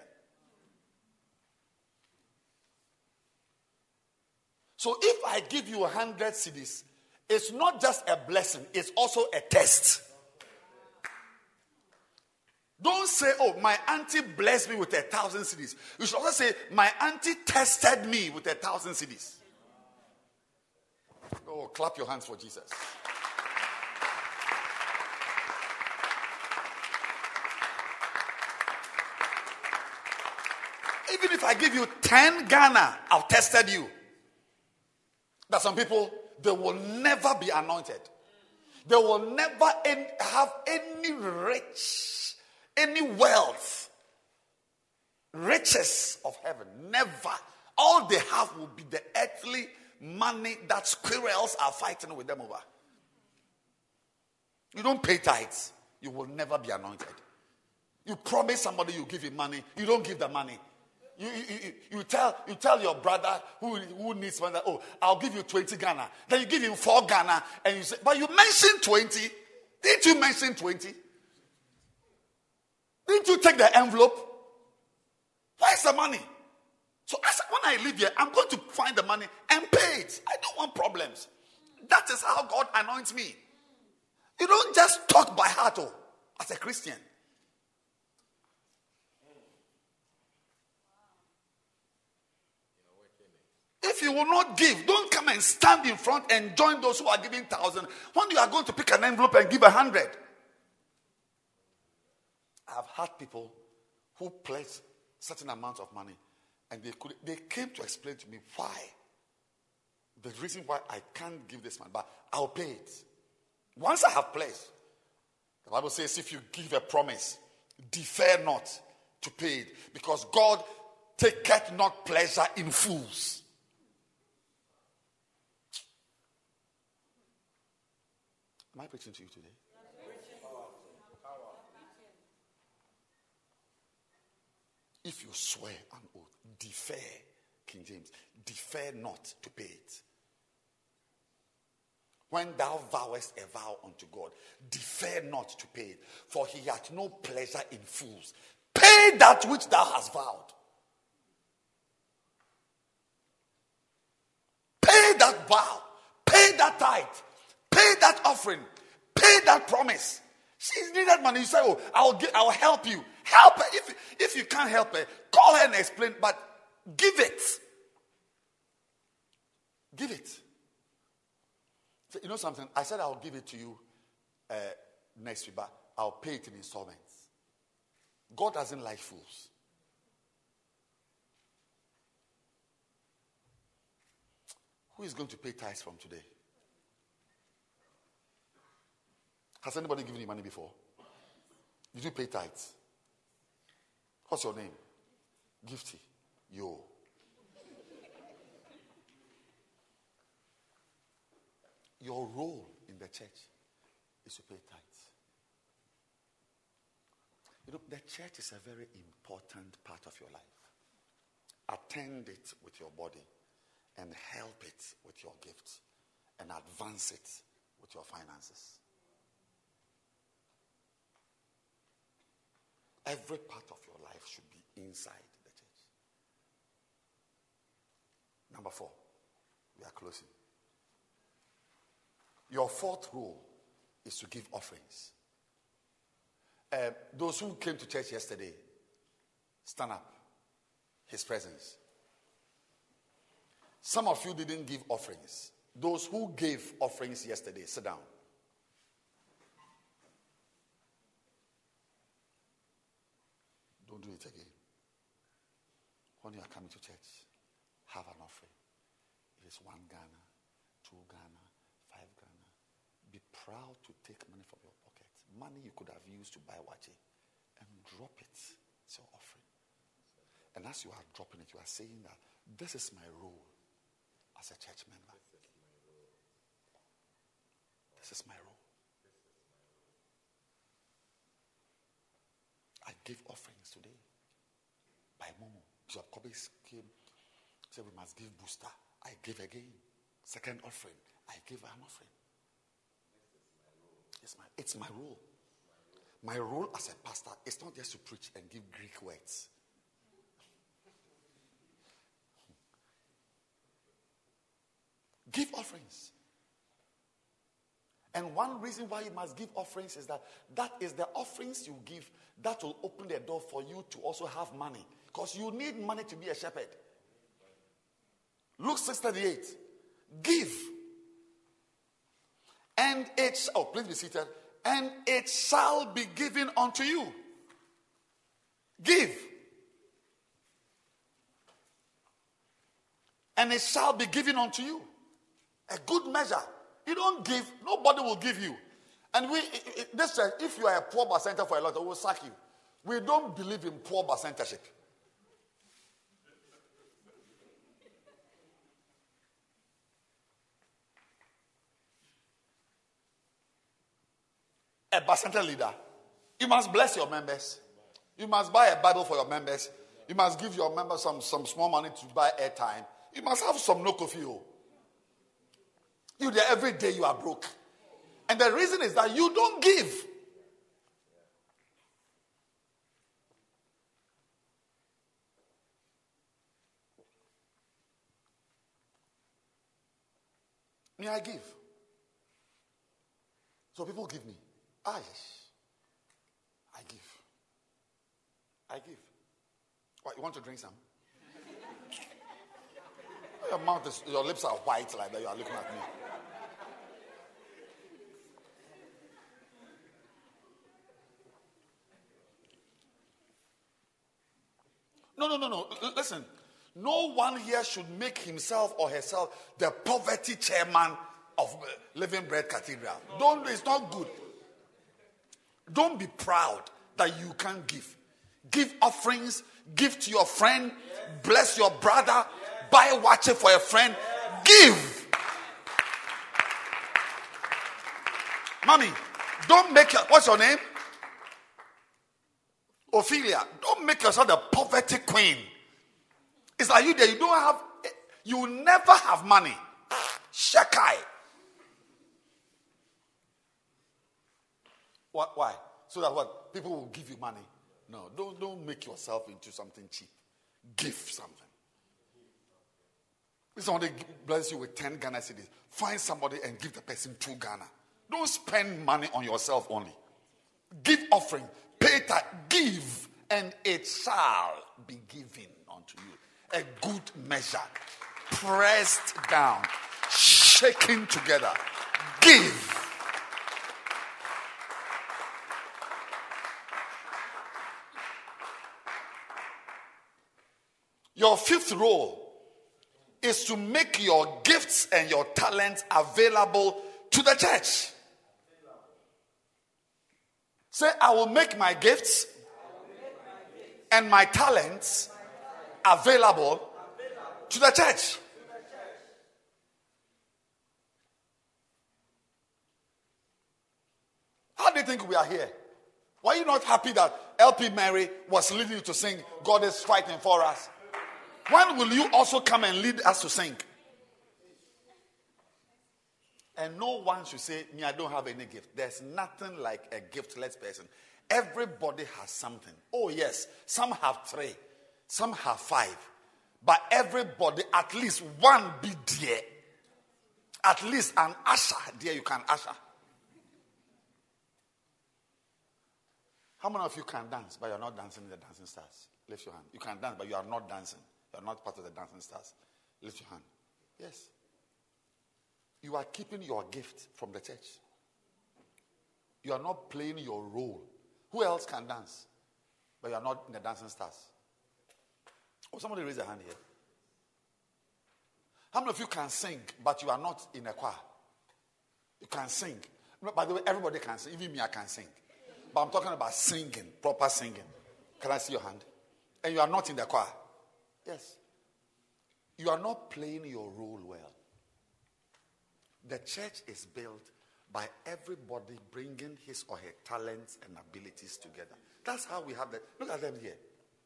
Speaker 2: So if I give you a hundred cedis, it's not just a blessing, it's also a test. Don't say, oh, my auntie blessed me with a thousand cedis. You should also say, my auntie tested me with a thousand cedis. Oh, clap your hands for Jesus. Even if I give you ten Ghana, I've tested you. That some people, they will never be anointed. They will never en- have any rich, any wealth, riches of heaven. Never. All they have will be the earthly money that squirrels are fighting with them over. You don't pay tithes, you will never be anointed. You promise somebody you give him money, you don't give the money. You, you, you, you tell you tell your brother who, who needs money, oh, I'll give you twenty Ghana. Then you give him four Ghana, and you say, but you mentioned twenty. Didn't you mention twenty? Didn't you take the envelope? Where's the money? So as, when I leave here, I'm going to find the money and pay it. I don't want problems. That is how God anoints me. You don't just talk by heart, oh, as a Christian. If you will not give, don't come and stand in front and join those who are giving thousand when you are going to pick an envelope and give a hundred. I've had people who pledged certain amounts of money and they could they came to explain to me why. The reason why I can't give this money, but I'll pay it. Once I have pledged, the Bible says if you give a promise, defer not to pay it, because God taketh not pleasure in fools. Am I preaching to you today? If you swear an oath, defer, King James, defer not to pay it. When thou vowest a vow unto God, defer not to pay it, for he hath no pleasure in fools. Pay that which thou hast vowed. Pay that vow. Pay that tithe. Pay that offering. Pay that promise. She needed money. You say, oh, I'll give, I'll help you. Help her. If, if you can't help her, call her and explain, but give it. Give it. So, you know something? I said I'll give it to you uh, next week, but I'll pay it in installments. God doesn't like fools. Who is going to pay tithes from today? Has anybody given you money before? Did you pay tithes? What's your name? Gifty. Yo. Your role in the church is to pay tithes. You know, the church is a very important part of your life. Attend it with your body and help it with your gifts and advance it with your finances. Every part of your life should be inside the church. Number four, we are closing. Your fourth rule is to give offerings. Uh, those who came to church yesterday, stand up. His presence. Some of you didn't give offerings. Those who gave offerings yesterday, sit down. Don't do it again. When you are coming to church, have an offering. It is one Ghana, two Ghana, five Ghana. Be proud to take money from your pocket. Money you could have used to buy wache, and drop it. It's your offering. And as you are dropping it, you are saying that this is my role as a church member. This is my role. I gave offerings today by Momo. Bishop Kobe came, said we must give booster. I gave again. Second offering, I gave an offering. It's my, it's my role. My role as a pastor is not just to preach and give Greek words. Give offerings. And one reason why you must give offerings is that that is the offerings you give that will open the door for you to also have money. Because you need money to be a shepherd. Luke six thirty-eight. Give. And it, oh, please be seated. And it shall be given unto you. Give. And it shall be given unto you. A good measure. You don't give, nobody will give you. And we, this church, if you are a poor bacenta for a lot, we will sack you. We don't believe in poor bacentership. A bacenta leader, you must bless your members. You must buy a Bible for your members. You must give your members some, some small money to buy airtime. You must have some no coffee. You there every day you are broke. And the reason is that you don't give. Me, I give. So people give me. Ah, yes. I give. I give. What, you want to drink some? your mouth is, your lips are white like that, you are looking at me. No, no, no, no. L- Listen, no one here should make himself or herself the poverty chairman of uh, Living Bread Cathedral. Don't. It's not good. Don't be proud that you can give. Give offerings. Give to your friend. Bless your brother. Buy watch for a friend. Give. Mommy, don't make your, what's your name? Ophelia. Don't make yourself the poverty queen. It's like you there. You don't have, you will never have money. Shekai. What, why? So that what? People will give you money. No, don't, don't make yourself into something cheap. Give something. If somebody bless you with ten Ghana cedis, find somebody and give the person two Ghana. Don't spend money on yourself only. Give offering, pay tax, give, and it shall be given unto you. A good measure, pressed down, shaken together. Give. Your fifth role is to make your gifts and your talents available to the church. Say, I will make my gifts and my talents available to the church. How do you think we are here? Why are you not happy that L P Mary was leading you to sing, God is fighting for us? When will you also come and lead us to sing? And no one should say, me, I don't have any gift. There's nothing like a giftless person. Everybody has something. Oh, yes. Some have three. Some have five. But everybody, at least one be there. At least an usher there you can usher. How many of you can dance, but you're not dancing in the Dancing Stars? Lift your hand. You can dance, but you are not dancing. You are not part of the Dancing Stars. Lift your hand. Yes. You are keeping your gift from the church. You are not playing your role. Who else can dance? But you are not in the Dancing Stars. Oh, somebody raise a hand here. How many of you can sing, but you are not in a choir? You can sing. By the way, everybody can sing. Even me, I can sing. But I'm talking about singing, proper singing. Can I see your hand? And you are not in the choir. Yes. You are not playing your role well. The church is built by everybody bringing his or her talents and abilities together. That's how we have that. Look at them here.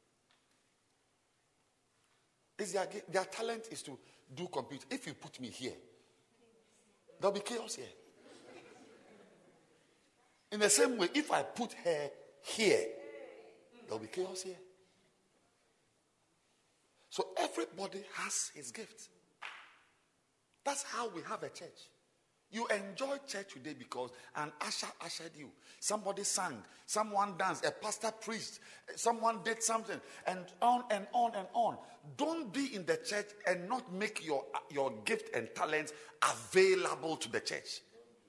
Speaker 2: Is their, their talent is to do computer. If you put me here, there'll be chaos here. In the same way, if I put her here, there'll be chaos here. So everybody has his gift. That's how we have a church. You enjoy church today because an usher ushered you. Somebody sang, someone danced, a pastor preached, someone did something, and on and on and on. Don't be in the church and not make your, your gift and talents available to the church.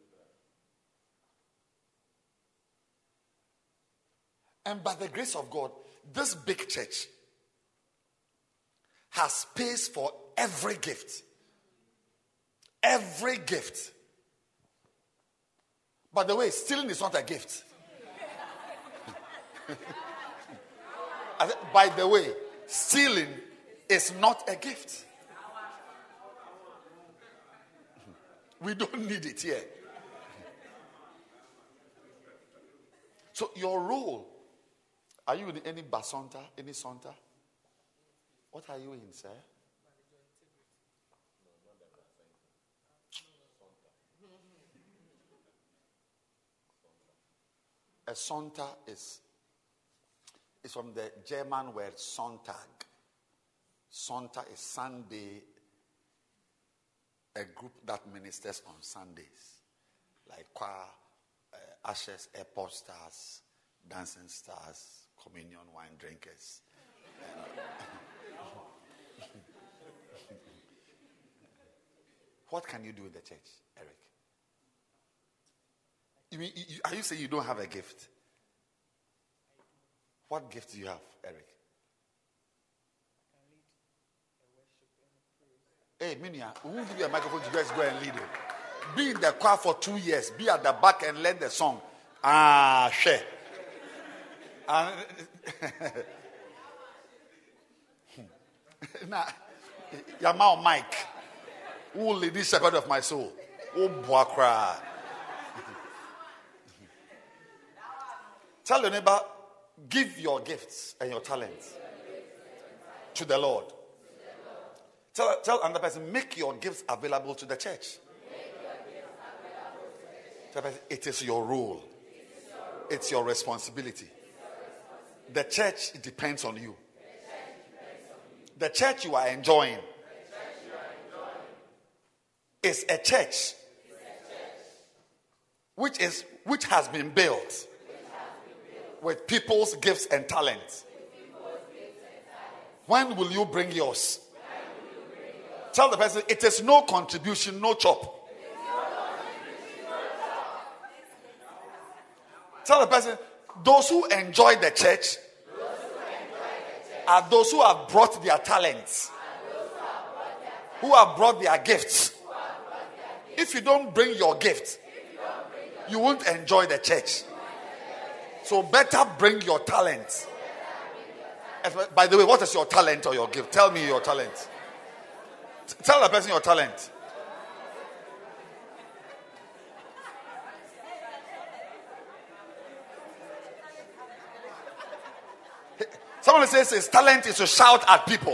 Speaker 2: And by the grace of God, this big church has space for every gift. Every gift. By the way, stealing is not a gift. By the way, stealing is not a gift. We don't need it here. So your role, are you in any basanta, any santa? What are you in, sir? A Sonntag is, is from the German word Sonntag. Sonntag is Sunday, a group that ministers on Sundays, like choir, uh, ushers, airport stars, dancing stars, communion wine drinkers. What can you do in the church, Eric? You mean, you, are you saying you don't have a gift? What gift do you have, Eric? Hey, Minia, we won't give you a microphone to guys go and lead it. Be in the choir for two years. Be at the back and learn the song. Ah, share. And, now, your mouth, Mike. Who lead this shepherd of my soul? Oh, Boakra. Tell your neighbor, give your gifts and your talents to the Lord. Tell, tell another person, make your gifts available to the church. Tell person, it is your role. It's your responsibility. The church depends on you. The church you are enjoying is a church which is which has been built with people's gifts and talents. When will you bring yours? Tell the person, it is no contribution, no chop. Tell the person, those who enjoy the church are those who have brought their talents, who have brought their gifts. If you don't bring your gift, you won't enjoy the church. So better bring your talent. By the way, what is your talent or your gift? Tell me your talent. Tell the person your talent. Someone says his talent is to shout at people.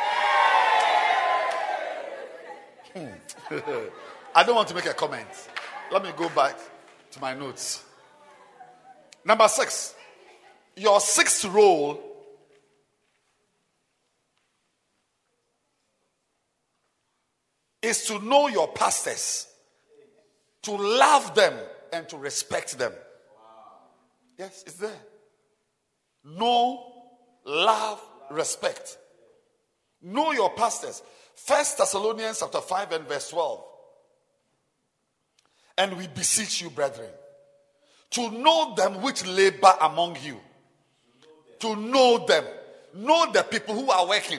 Speaker 2: Hmm. I don't want to make a comment. Let me go back to my notes. Number six. Your sixth role is to know your pastors, to love them, and to respect them. Yes, it's there. Know, love, respect. Know your pastors. First Thessalonians chapter five and verse twelve. And we beseech you, brethren, to know them which labor among you. To know them. Know the people who are working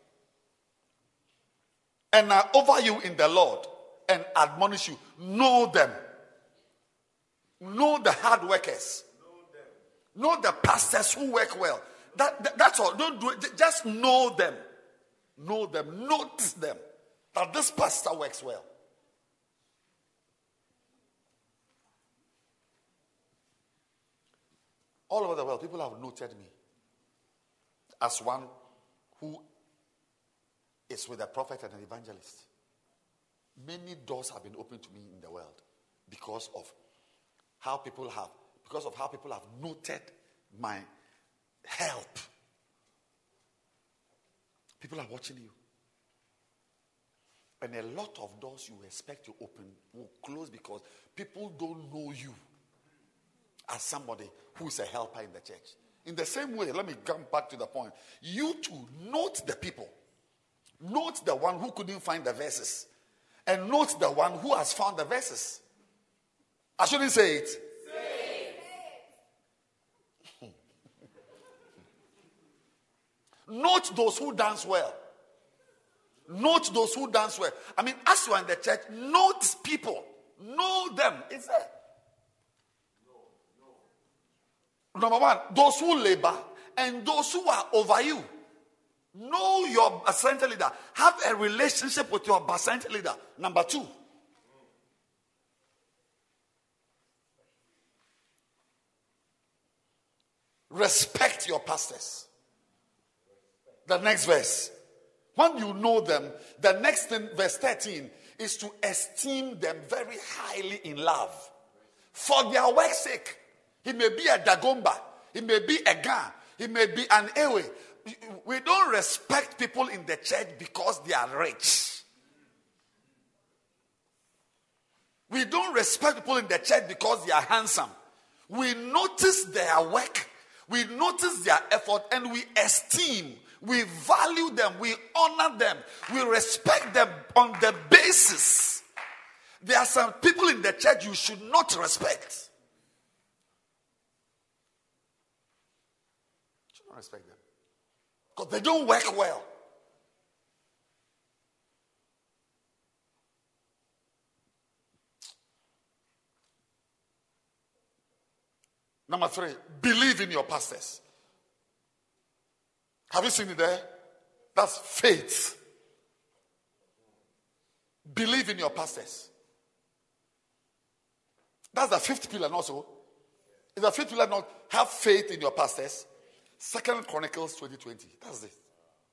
Speaker 2: and are over you in the Lord and admonish you. Know them. Know the hard workers. Know the pastors who work well. That, that, that's all. Don't do it. Just know them. Know them. Note them. That this pastor works well. All over the world, people have noted me as one who is with a prophet and an evangelist. Many doors have been opened to me in the world because of how people have, because of how people have noted my help. People are watching you. And a lot of doors you expect to open will close because people don't know you as somebody who is a helper in the church. In the same way, let me come back to the point. You too, note the people. Note the one who couldn't find the verses. And note the one who has found the verses. I shouldn't say it. Say it. Note those who dance well. Note those who dance well. I mean, as you are in the church, note people. Know them. It's there. Number one, those who labor and those who are over you. Know your center leader. Have a relationship with your center leader. Number two, respect your pastors. The next verse. When you know them, the next thing, verse thirteen, is to esteem them very highly in love. For their work's sake. He may be a Dagomba. He may be a Gan. He may be an Ewe. We don't respect people in the church because they are rich. We don't respect people in the church because they are handsome. We notice their work. We notice their effort and we esteem. We value them. We honor them. We respect them on the basis There are some people in the church you should not respect. You should not respect them. Because they don't work well. Number three, believe in your pastors. Have you seen it there? That's faith. Believe in your pastors. That's the fifth pillar also. Is the fifth pillar not have faith in your pastors? Second Chronicles twenty twenty. That's it.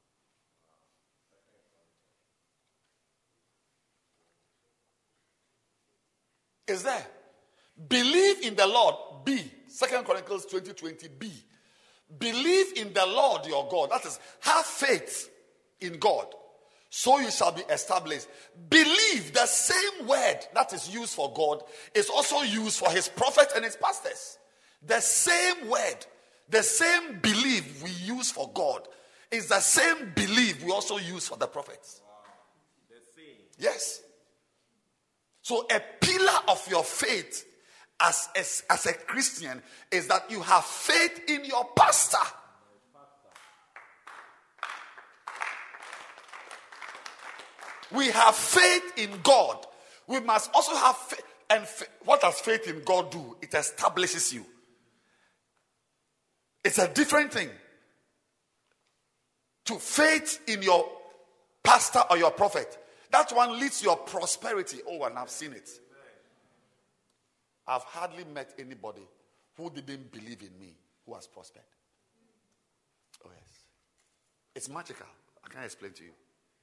Speaker 2: Is there? Believe in the Lord. B. Second Chronicles twenty twenty. B. Believe in the Lord your God. That is, have faith in God, so you shall be established. Believe, the same word that is used for God is also used for his prophets and his pastors. The same word, the same belief we use for God is the same belief we also use for the prophets.
Speaker 8: Wow. The same.
Speaker 2: Yes. So a pillar of your faith as, as, as a Christian is that you have faith in your pastor. We have faith in God. We must also have faith. And fa- what does faith in God do? It establishes you. It's a different thing. To faith in your pastor or your prophet. That one leads your prosperity. Oh, and I've seen it. I've hardly met anybody who didn't believe in me who has prospered. Oh, yes. It's magical. I can't explain to you.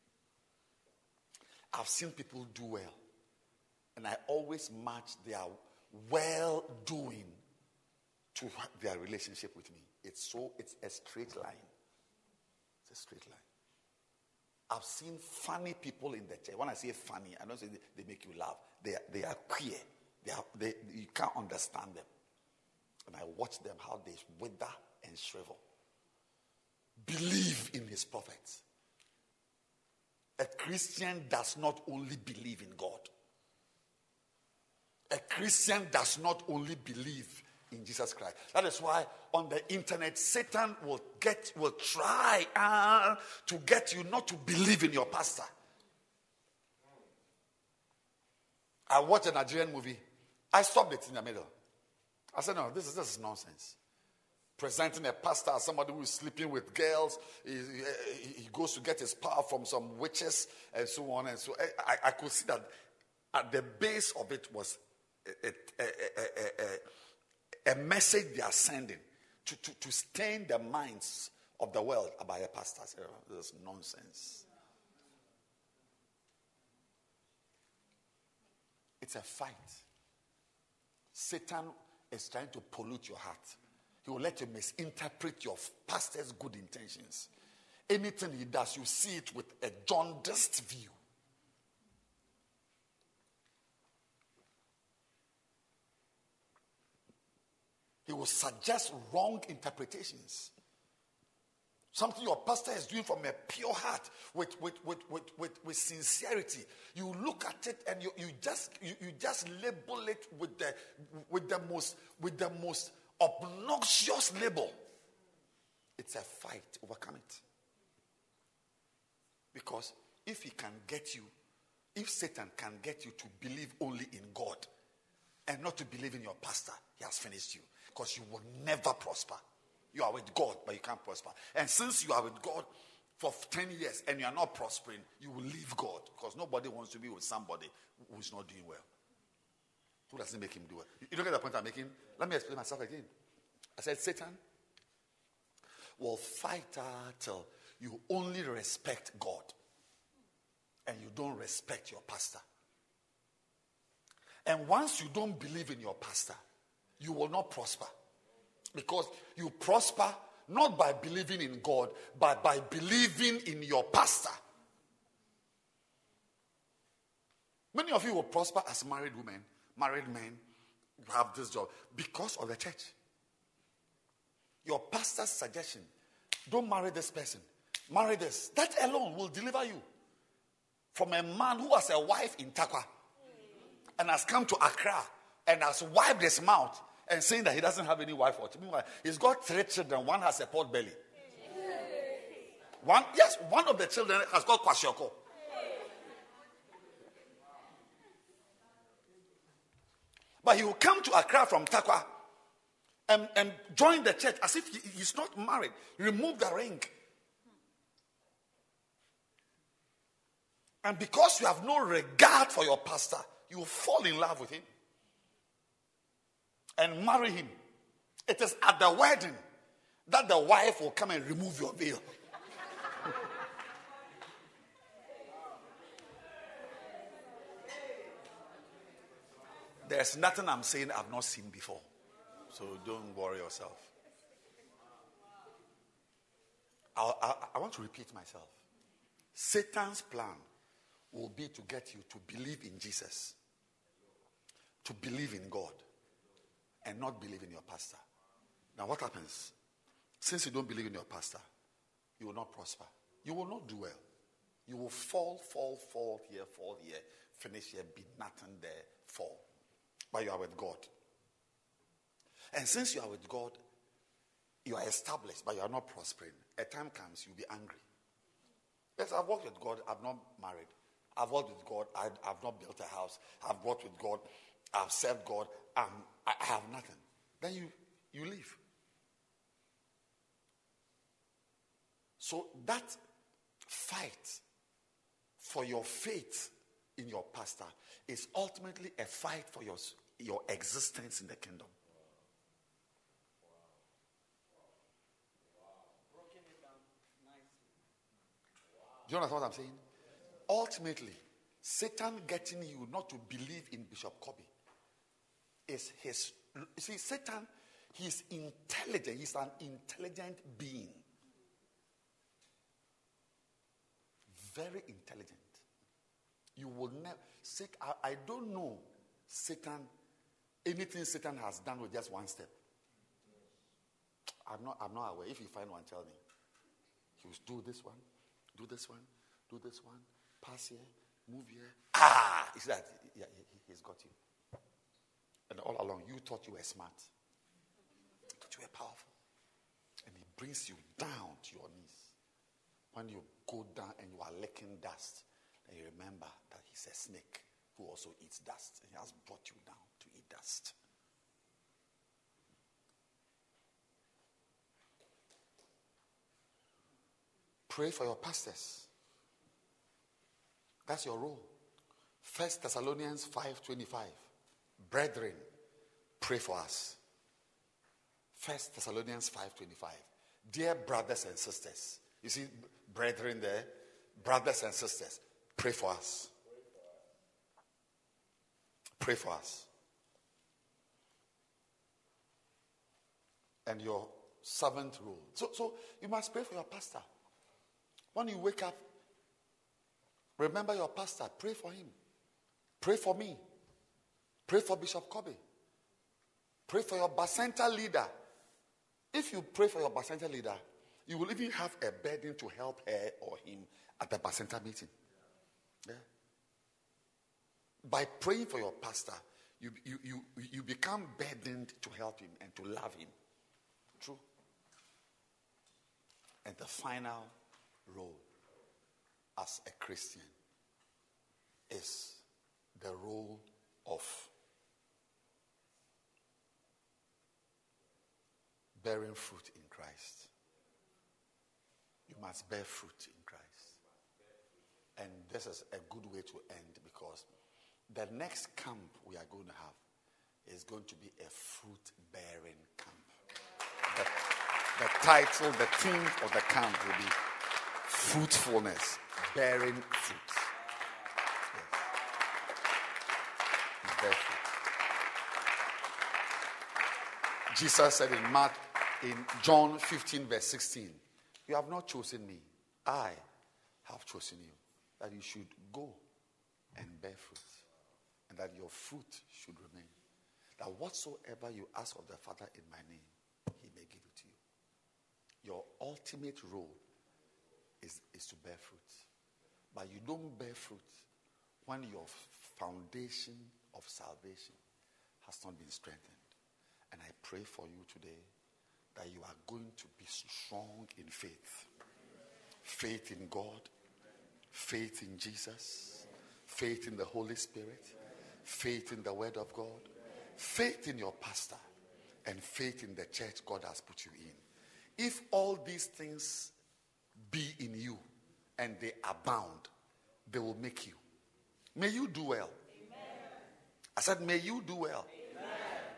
Speaker 2: I've seen people do well. And I always match their well-doing to their relationship with me. It's so, it's a straight line. It's a straight line. I've seen funny people in the church. When I say funny, I don't say they, they make you laugh. They are, they are queer. They are, they, you can't understand them. And I watch them, how they wither and shrivel. Believe in his prophets. A Christian does not only believe in God. A Christian does not only believe in Jesus Christ. That is why on the internet, Satan will get, will try uh, to get you not to believe in your pastor. I watched a Nigerian movie. I stopped it in the middle. I said, no, this is, this is nonsense. Presenting a pastor as somebody who is sleeping with girls. He, he, he goes to get his power from some witches and so on and so on. I, I could see that at the base of it was a, a, a, a, a, a message they are sending to, to, to stain the minds of the world about a pastor. I said, oh, this is nonsense. It's a fight. Satan is trying to pollute your heart. He will let you misinterpret your pastor's good intentions. Anything he does, you see it with a jaundiced view. He will suggest wrong interpretations. Something your pastor is doing from a pure heart, with, with, with, with, with, with sincerity. You look at it and you, you just you, you just label it with the with the most with the most obnoxious label. It's a fight. Overcome it. Because if he can get you, if Satan can get you to believe only in God and not to believe in your pastor, he has finished you. Because you will never prosper. You are with God, but you can't prosper. And since you are with God for ten years and you are not prospering, you will leave God. Because nobody wants to be with somebody who is not doing well. Who doesn't make him do well? You don't get the point I'm making? Let me explain myself again. I said, Satan will fight till you only respect God and you don't respect your pastor. And once you don't believe in your pastor, you will not prosper. Because you prosper not by believing in God, but by believing in your pastor. Many of you will prosper as married women, married men. You have this job because of the church. Your pastor's suggestion, don't marry this person, marry this. That alone will deliver you from a man who has a wife in Takwa. and has come to Accra and has wiped his mouth and saying that he doesn't have any wife or meanwhile, he's got three children. One has a pot belly. One, yes, one of the children has got kwashiorkor. But he will come to Accra from Takwa and, and join the church as if he, he's not married. Remove the ring. And because you have no regard for your pastor, you will fall in love with him and marry him. It is at the wedding that the wife will come and remove your veil. There's nothing I'm saying I've not seen before. So don't worry yourself. I'll, I, I want to repeat myself. Satan's plan will be to get you to believe in Jesus, to believe in God, and not believe in your pastor. Now what happens? Since you don't believe in your pastor, you will not prosper. You will not do well. You will fall, fall, fall here, fall here, finish here, be nothing there, fall. But you are with God. And since you are with God, you are established, but you are not prospering. A time comes, you'll be angry. Yes, I've walked with God, I've not married. I've walked with God, I, I've not built a house. I've walked with God, I've served God, um, I, I have nothing. Then you, you leave. So that fight for your faith in your pastor is ultimately a fight for your, your existence in the kingdom. Do you understand what I'm saying? Ultimately, Satan getting you not to believe in Bishop Kobe is his. You see, Satan, he's intelligent. He's an intelligent being. Very intelligent. You will never. I, I don't know Satan, anything Satan has done with just one step. I'm not, I'm not aware. If you find one, tell me. He will do this one, do this one, do this one, pass here, move here. Ah! Is that? Yeah, he, he's got you. And all along, you thought you were smart. You thought you were powerful. And he brings you down to your knees. When you go down and you are licking dust, then you remember that he's a snake who also eats dust. And he has brought you down to eat dust. Pray for your pastors. That's your role. First Thessalonians five twenty-five. Brethren, pray for us. First Thessalonians five twenty-five. Dear brothers and sisters. You see brethren there? Brothers and sisters, pray for us. Pray for us. And your servant role. So, so you must pray for your pastor. When you wake up, remember your pastor. Pray for him. Pray for me. Pray for Bishop Kobe. Pray for your Bacenta leader. If you pray for your Bacenta leader, you will even have a burden to help her or him at the Bacenta meeting. Yeah? By praying for your pastor, you, you, you, you become burdened to help him and to love him. True. And the final role as a Christian is the role of bearing fruit in Christ. You must bear fruit in Christ. And this is a good way to end, because the next camp we are going to have is going to be a fruit-bearing camp. The, the title, the theme of the camp will be fruitfulness, bearing fruit. Yes. Bear fruit. Jesus said in Mark, in John fifteen verse sixteen, you have not chosen me, I have chosen you, that you should go and bear fruit, and that your fruit should remain. That whatsoever you ask of the Father in my name, he may give it to you. Your ultimate role is, is to bear fruit. But you don't bear fruit when your foundation of salvation has not been strengthened. And I pray for you today that you are going to be strong in faith. Faith in God, faith in Jesus, faith in the Holy Spirit, faith in the Word of God, faith in your pastor, and faith in the church God has put you in. If all these things be in you and they abound, they will make you. May you do well. Amen. I said, may you do well. Amen.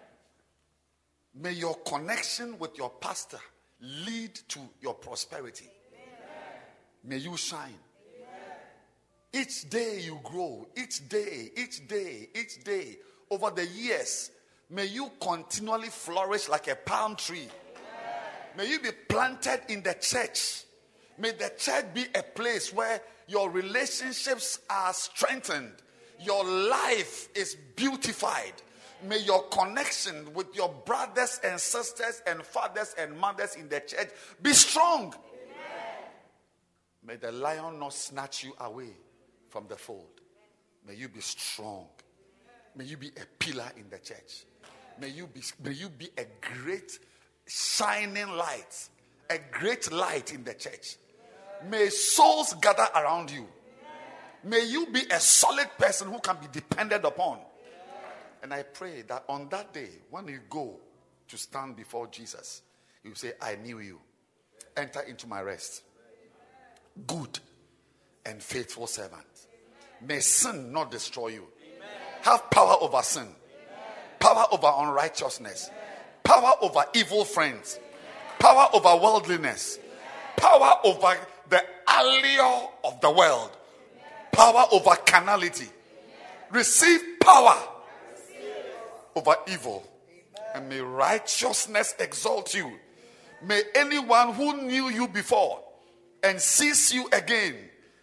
Speaker 2: May your connection with your pastor lead to your prosperity. Amen. May you shine. Amen. Each day you grow, each day, each day, each day, over the years, may you continually flourish like a palm tree. Amen. May you be planted in the church. May the church be a place where your relationships are strengthened. Your life is beautified. May your connection with your brothers and sisters and fathers and mothers in the church be strong. Amen. May the lion not snatch you away from the fold. May you be strong. May you be a pillar in the church. May you be, may you be a great shining light. A great light in the church. May souls gather around you. May you be a solid person who can be depended upon. And I pray that on that day, when you go to stand before Jesus, you say, I knew you. Enter into my rest. Good and faithful servant. May sin not destroy you. Have power over sin. Power over unrighteousness. Power over evil friends. Power over worldliness. Power over the allure of the world. Power over carnality. Receive power over evil. And may righteousness exalt you. May anyone who knew you before and sees you again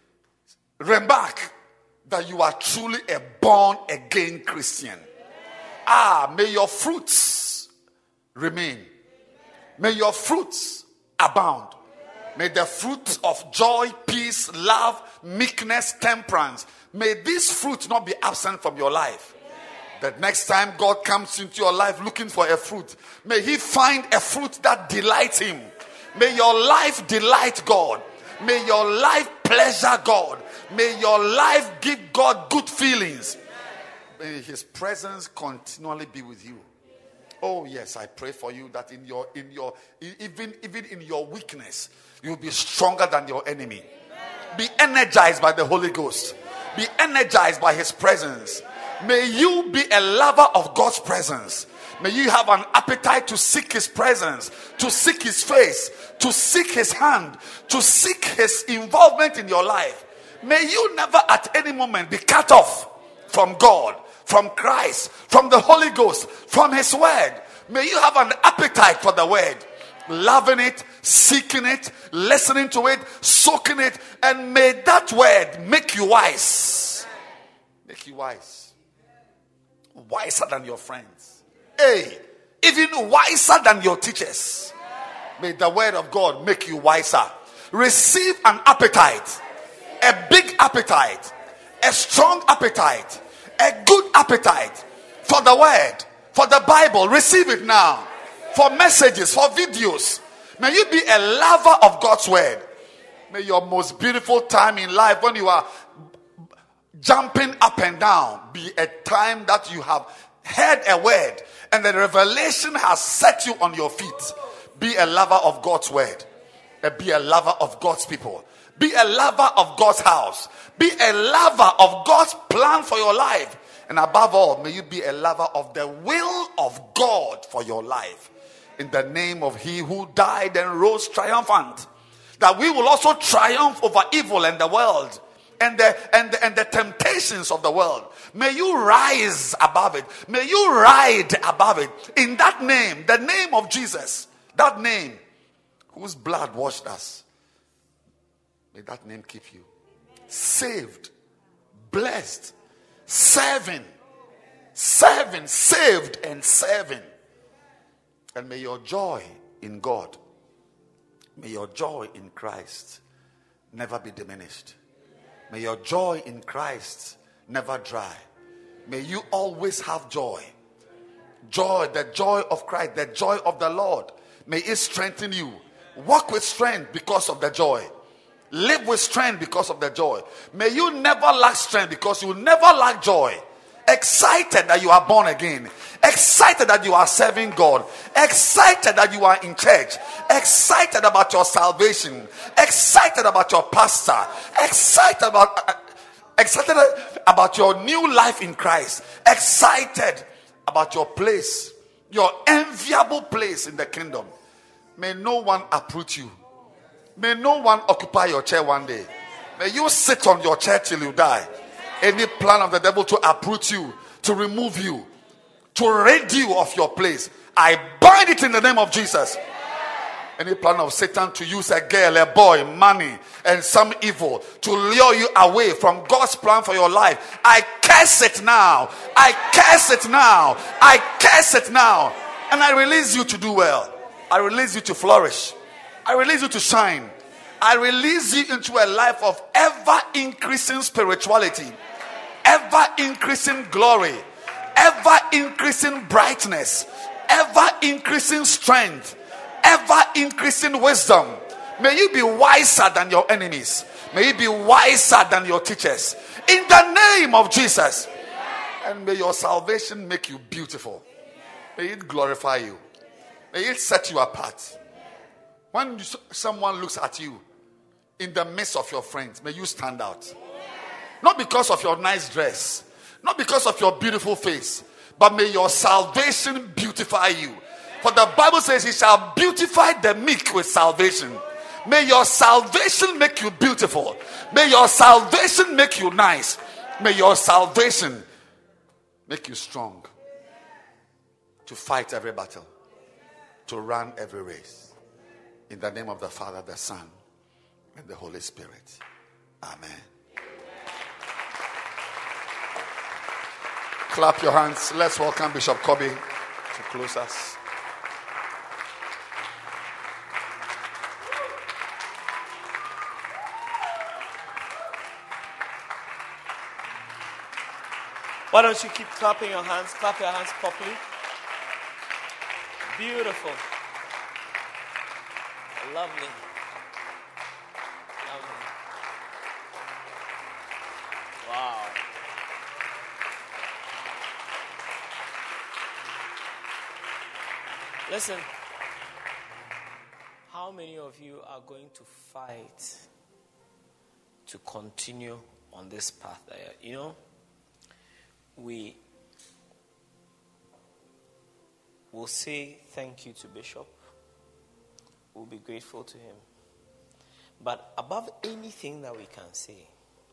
Speaker 2: remark that you are truly a born again Christian. Ah, may your fruits remain. May your fruits abound. May the fruits of joy, peace, love, meekness, temperance, may these fruits not be absent from your life. That next time God comes into your life looking for a fruit, may he find a fruit that delights him. May your life delight God. May your life pleasure God. May your life give God good feelings. May his presence continually be with you. Oh yes, I pray for you that in your in your even even in your weakness, you'll be stronger than your enemy. Be energized by the Holy Ghost. Be energized by his presence. May you be a lover of God's presence. May you have an appetite to seek his presence, to seek his face, to seek his hand, to seek his involvement in your life. May you never at any moment be cut off from God, from Christ, from the Holy Ghost, from his word. May you have an appetite for the word, loving it, seeking it, listening to it, soaking it, and may that word make you wise. Make you wise. Wiser than your friends. Hey, even wiser than your teachers. May the word of God make you wiser. Receive an appetite, a big appetite, a strong appetite, a good appetite for the word, for the Bible. Receive it now. For messages, for videos. May you be a lover of God's word. May your most beautiful time in life, when you are jumping up and down, be a time that you have heard a word and the revelation has set you on your feet. Be a lover of God's word. Be a lover of God's people. Be a lover of God's house. Be a lover of God's plan for your life. And above all, may you be a lover of the will of God for your life. In the name of he who died and rose triumphant. That we will also triumph over evil and the world. And the, and, the, and the temptations of the world. May you rise above it. May you ride above it. In that name, the name of Jesus. That name whose blood washed us. May that name keep you saved, blessed, serving, serving, saved and serving. And may your joy in God, may your joy in Christ never be diminished. May your joy in Christ never dry. May you always have joy. Joy, the joy of Christ, the joy of the Lord. May it strengthen you. Walk with strength because of the joy. Live with strength because of the joy. May you never lack strength because you will never lack joy. Excited that you are born again. Excited that you are serving God. Excited that you are in church. Excited about your salvation. Excited about your pastor. Excited about uh, excited about your new life in Christ. Excited about your place, your enviable place in the kingdom. May no one uproot you. May no one occupy your chair one day. May you sit on your chair till you die. Any plan of the devil to uproot you, to remove you, to rid you of your place, I bind it in the name of Jesus. Any plan of Satan to use a girl, a boy, money, and some evil to lure you away from God's plan for your life, I curse it now. I curse it now. I curse it now. And I release you to do well. I release you to flourish. I release you to shine. I release you into a life of ever increasing spirituality, ever increasing glory, ever increasing brightness, ever increasing strength, ever increasing wisdom. May you be wiser than your enemies. May you be wiser than your teachers. In the name of Jesus. And may your salvation make you beautiful. May it glorify you. May it set you apart. When someone looks at you in the midst of your friends, may you stand out. Not because of your nice dress, not because of your beautiful face, but may your salvation beautify you. For the Bible says he shall beautify the meek with salvation. May your salvation make you beautiful. May your salvation make you nice. May your salvation make you strong to fight every battle, to run every race. In the name of the Father, the Son, and the Holy Spirit. Amen. Clap your hands. Let's welcome Bishop Kobe to close us.
Speaker 10: Why don't you keep clapping your hands? Clap your hands properly. Beautiful. Lovely. Lovely. Wow. Listen. How many of you are going to fight to continue on this path? There? You know, we will say thank you to Bishop. We'll be grateful to him. But above anything that we can say,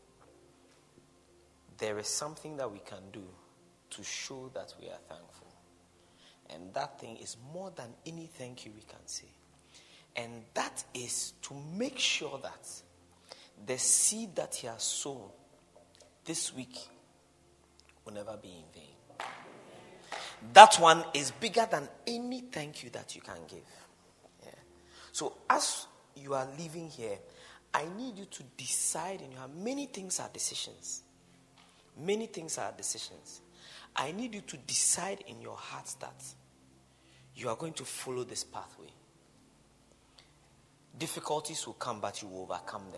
Speaker 10: there is something that we can do to show that we are thankful. And that thing is more than any thank you we can say. And that is to make sure that the seed that he has sown this week will never be in vain. That one is bigger than any thank you that you can give. Yeah. So as you are living here, I need you to decide in your heart. Many things are decisions. Many things are decisions. I need you to decide in your heart that you are going to follow this pathway. Difficulties will come, but you will overcome them.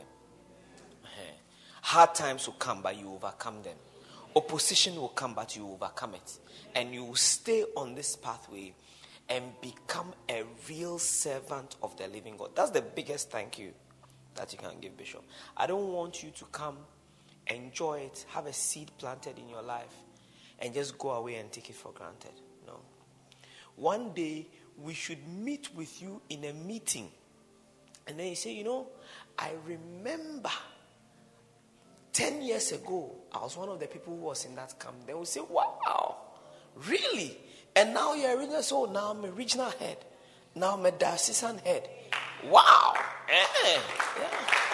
Speaker 10: Hard times will come, but you overcome them. Opposition will come, but you overcome it. And you will stay on this pathway and become a real servant of the living God. That's the biggest thank you that you can give, Bishop. I don't want you to come, enjoy it, have a seed planted in your life, and just go away and take it for granted. No. One day, we should meet with you in a meeting. And then you say, you know, I remember ten years ago, I was one of the people who was in that camp. They would say, wow, really? And now you're a regional, so now I'm a regional head. Now I'm a diocesan head. Wow. Eh, yeah.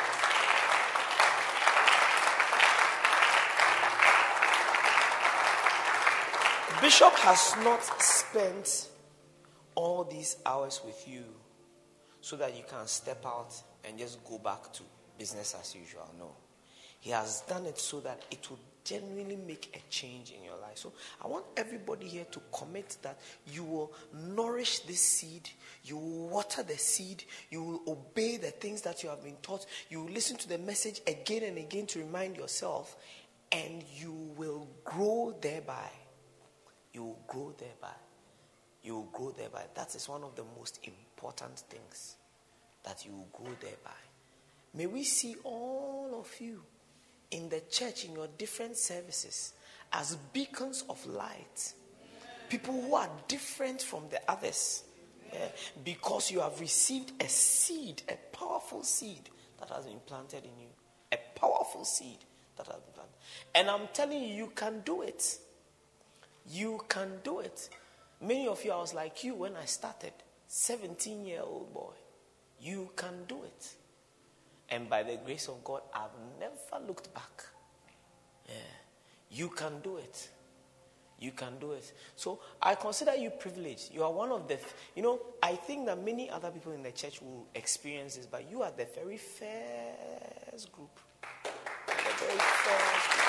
Speaker 10: Bishop has not spent all these hours with you so that you can step out and just go back to business as usual. No. He has done it so that it will genuinely make a change in your life. So I want everybody here to commit that you will nourish this seed, you will water the seed, you will obey the things that you have been taught, you will listen to the message again and again to remind yourself, and you will grow thereby. You will grow thereby. You will grow thereby. That is one of the most important things, that you will grow thereby. May we see all of you in the church, in your different services, as beacons of light. People who are different from the others. Yeah, because you have received a seed, a powerful seed that has been planted in you. A powerful seed that has been planted. And I'm telling you, you can do it. You can do it. Many of you, I was like you when I started. seventeen-year-old boy. You can do it. And by the grace of God, I've never looked back. Yeah. You can do it. You can do it. So I consider you privileged. You are one of the, you know, I think that many other people in the church will experience this, but you are the very first group. The very first group.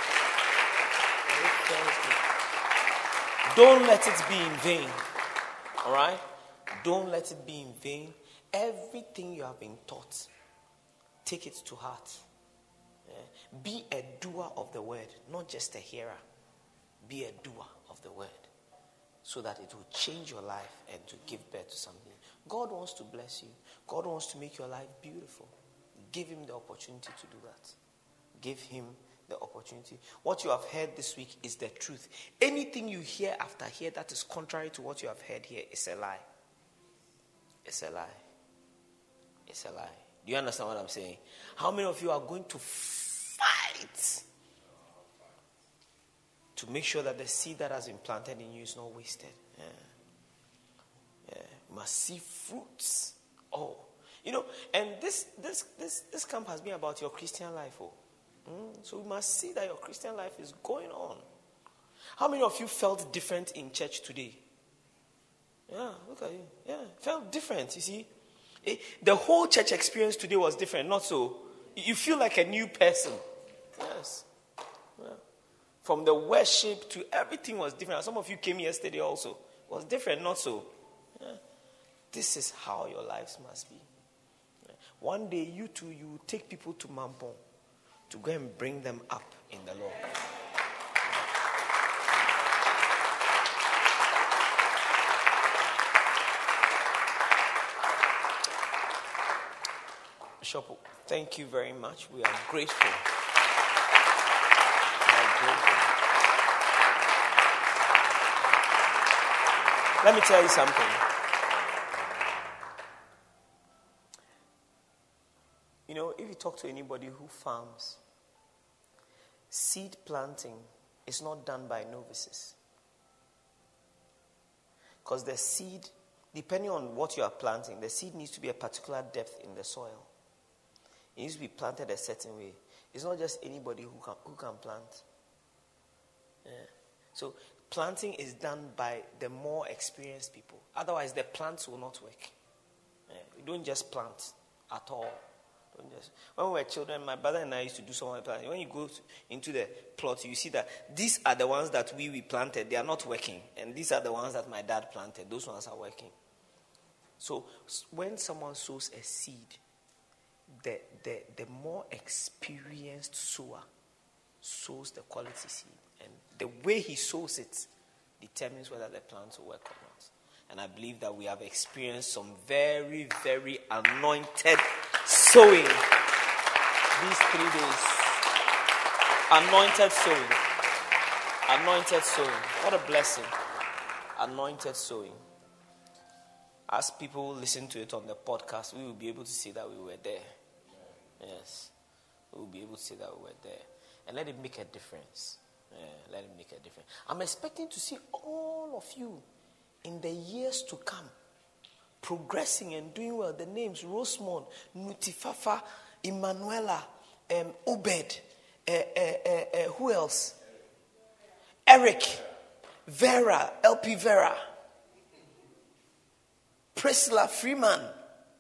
Speaker 10: Very first group. Don't let it be in vain. All right? Don't let it be in vain. Everything you have been taught, take it to heart. Yeah. Be a doer of the word, not just a hearer. Be a doer of the word, so that it will change your life and to give birth to something. God wants to bless you. God wants to make your life beautiful. Give him the opportunity to do that. Give him the opportunity. What you have heard this week is the truth. Anything you hear after here that is contrary to what you have heard here is a lie. It's a lie. It's a lie. Do you understand what I'm saying? How many of you are going to fight to make sure that the seed that has been planted in you is not wasted? Yeah. Yeah. You must see fruits. Oh. You know, and this this this this camp has been about your Christian life. Oh. Mm. So we must see that your Christian life is going on. How many of you felt different in church today? Yeah, look at you. Yeah, felt different, you see. The whole church experience today was different, not so. You feel like a new person. Yes. Yeah. From the worship to everything was different. Some of you came yesterday also. It was different, not so. Yeah. This is how your lives must be. Yeah. One day, you too, you will take people to Mampong to go and bring them up in the Lord. Bishop, thank you very much. We are grateful. We are grateful. Let me tell you something. You know, if you talk to anybody who farms, seed planting is not done by novices. Because the seed, depending on what you are planting, the seed needs to be a particular depth in the soil. It needs to be planted a certain way. It's not just anybody who can who can plant. Yeah. So planting is done by the more experienced people. Otherwise, the plants will not work. Yeah. We don't just plant at all. Don't just. When we were children, my brother and I used to do some of the planting. When you go to, into the plot, you see that these are the ones that we, we planted. They are not working. And these are the ones that my dad planted. Those ones are working. So when someone sows a seed, The, the, the more experienced sower sows the quality seed. And the way he sows it determines whether the plant will work or not. And I believe that we have experienced some very, very anointed sowing these three days. Anointed sowing. Anointed sowing. What a blessing. Anointed sowing. As people listen to it on the podcast, we will be able to see that we were there. Yes. We will be able to say that we were there. And let it make a difference. Yeah, let it make a difference. I'm expecting to see all of you in the years to come progressing and doing well. The names Rosemond, Nutifafa, Emanuela, um, Obed, uh, uh, uh, uh, who else? Eric, Vera, L P Vera, Priscilla Freeman.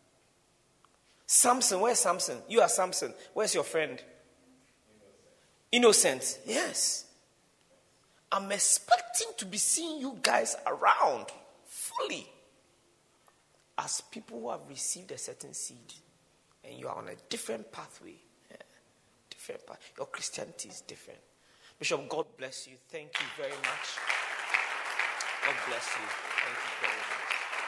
Speaker 10: Samson, where's Samson? You are Samson. Where's your friend? Innocent, yes. I'm expecting to be seeing you guys around fully as people who have received a certain seed and you are on a different pathway. Yeah. Different path. Your Christianity is different. Bishop, God bless you. Thank you very much. God bless you. Thank you very much.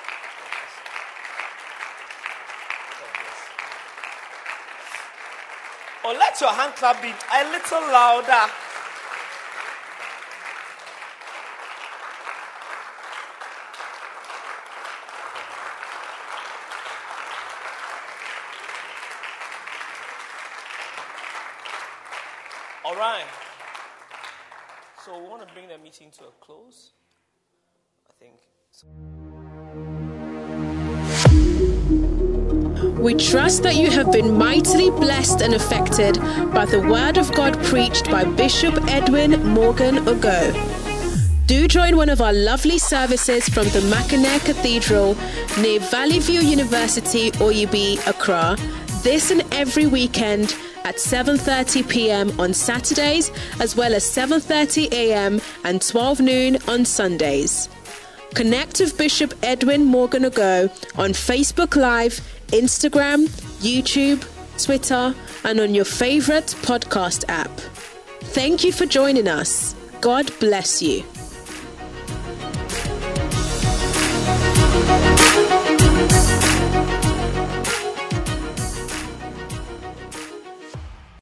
Speaker 10: God bless you. Oh, let your hand clap be a little louder. All right. So we want to bring the meeting to a close. I think.
Speaker 1: We trust that you have been mightily blessed and affected by the word of God preached by Bishop Edwin Morgan Ogo. Do join one of our lovely services from the Mackinac Cathedral near Valley View University, Oyibi, Accra, this and every weekend at seven thirty p.m. on Saturdays, as well as seven thirty a.m. and twelve noon on Sundays. Connect with Bishop Edwin Morgan Ogo on Facebook Live, Instagram, YouTube, Twitter, and on your favorite podcast app. Thank you for joining us. God bless you.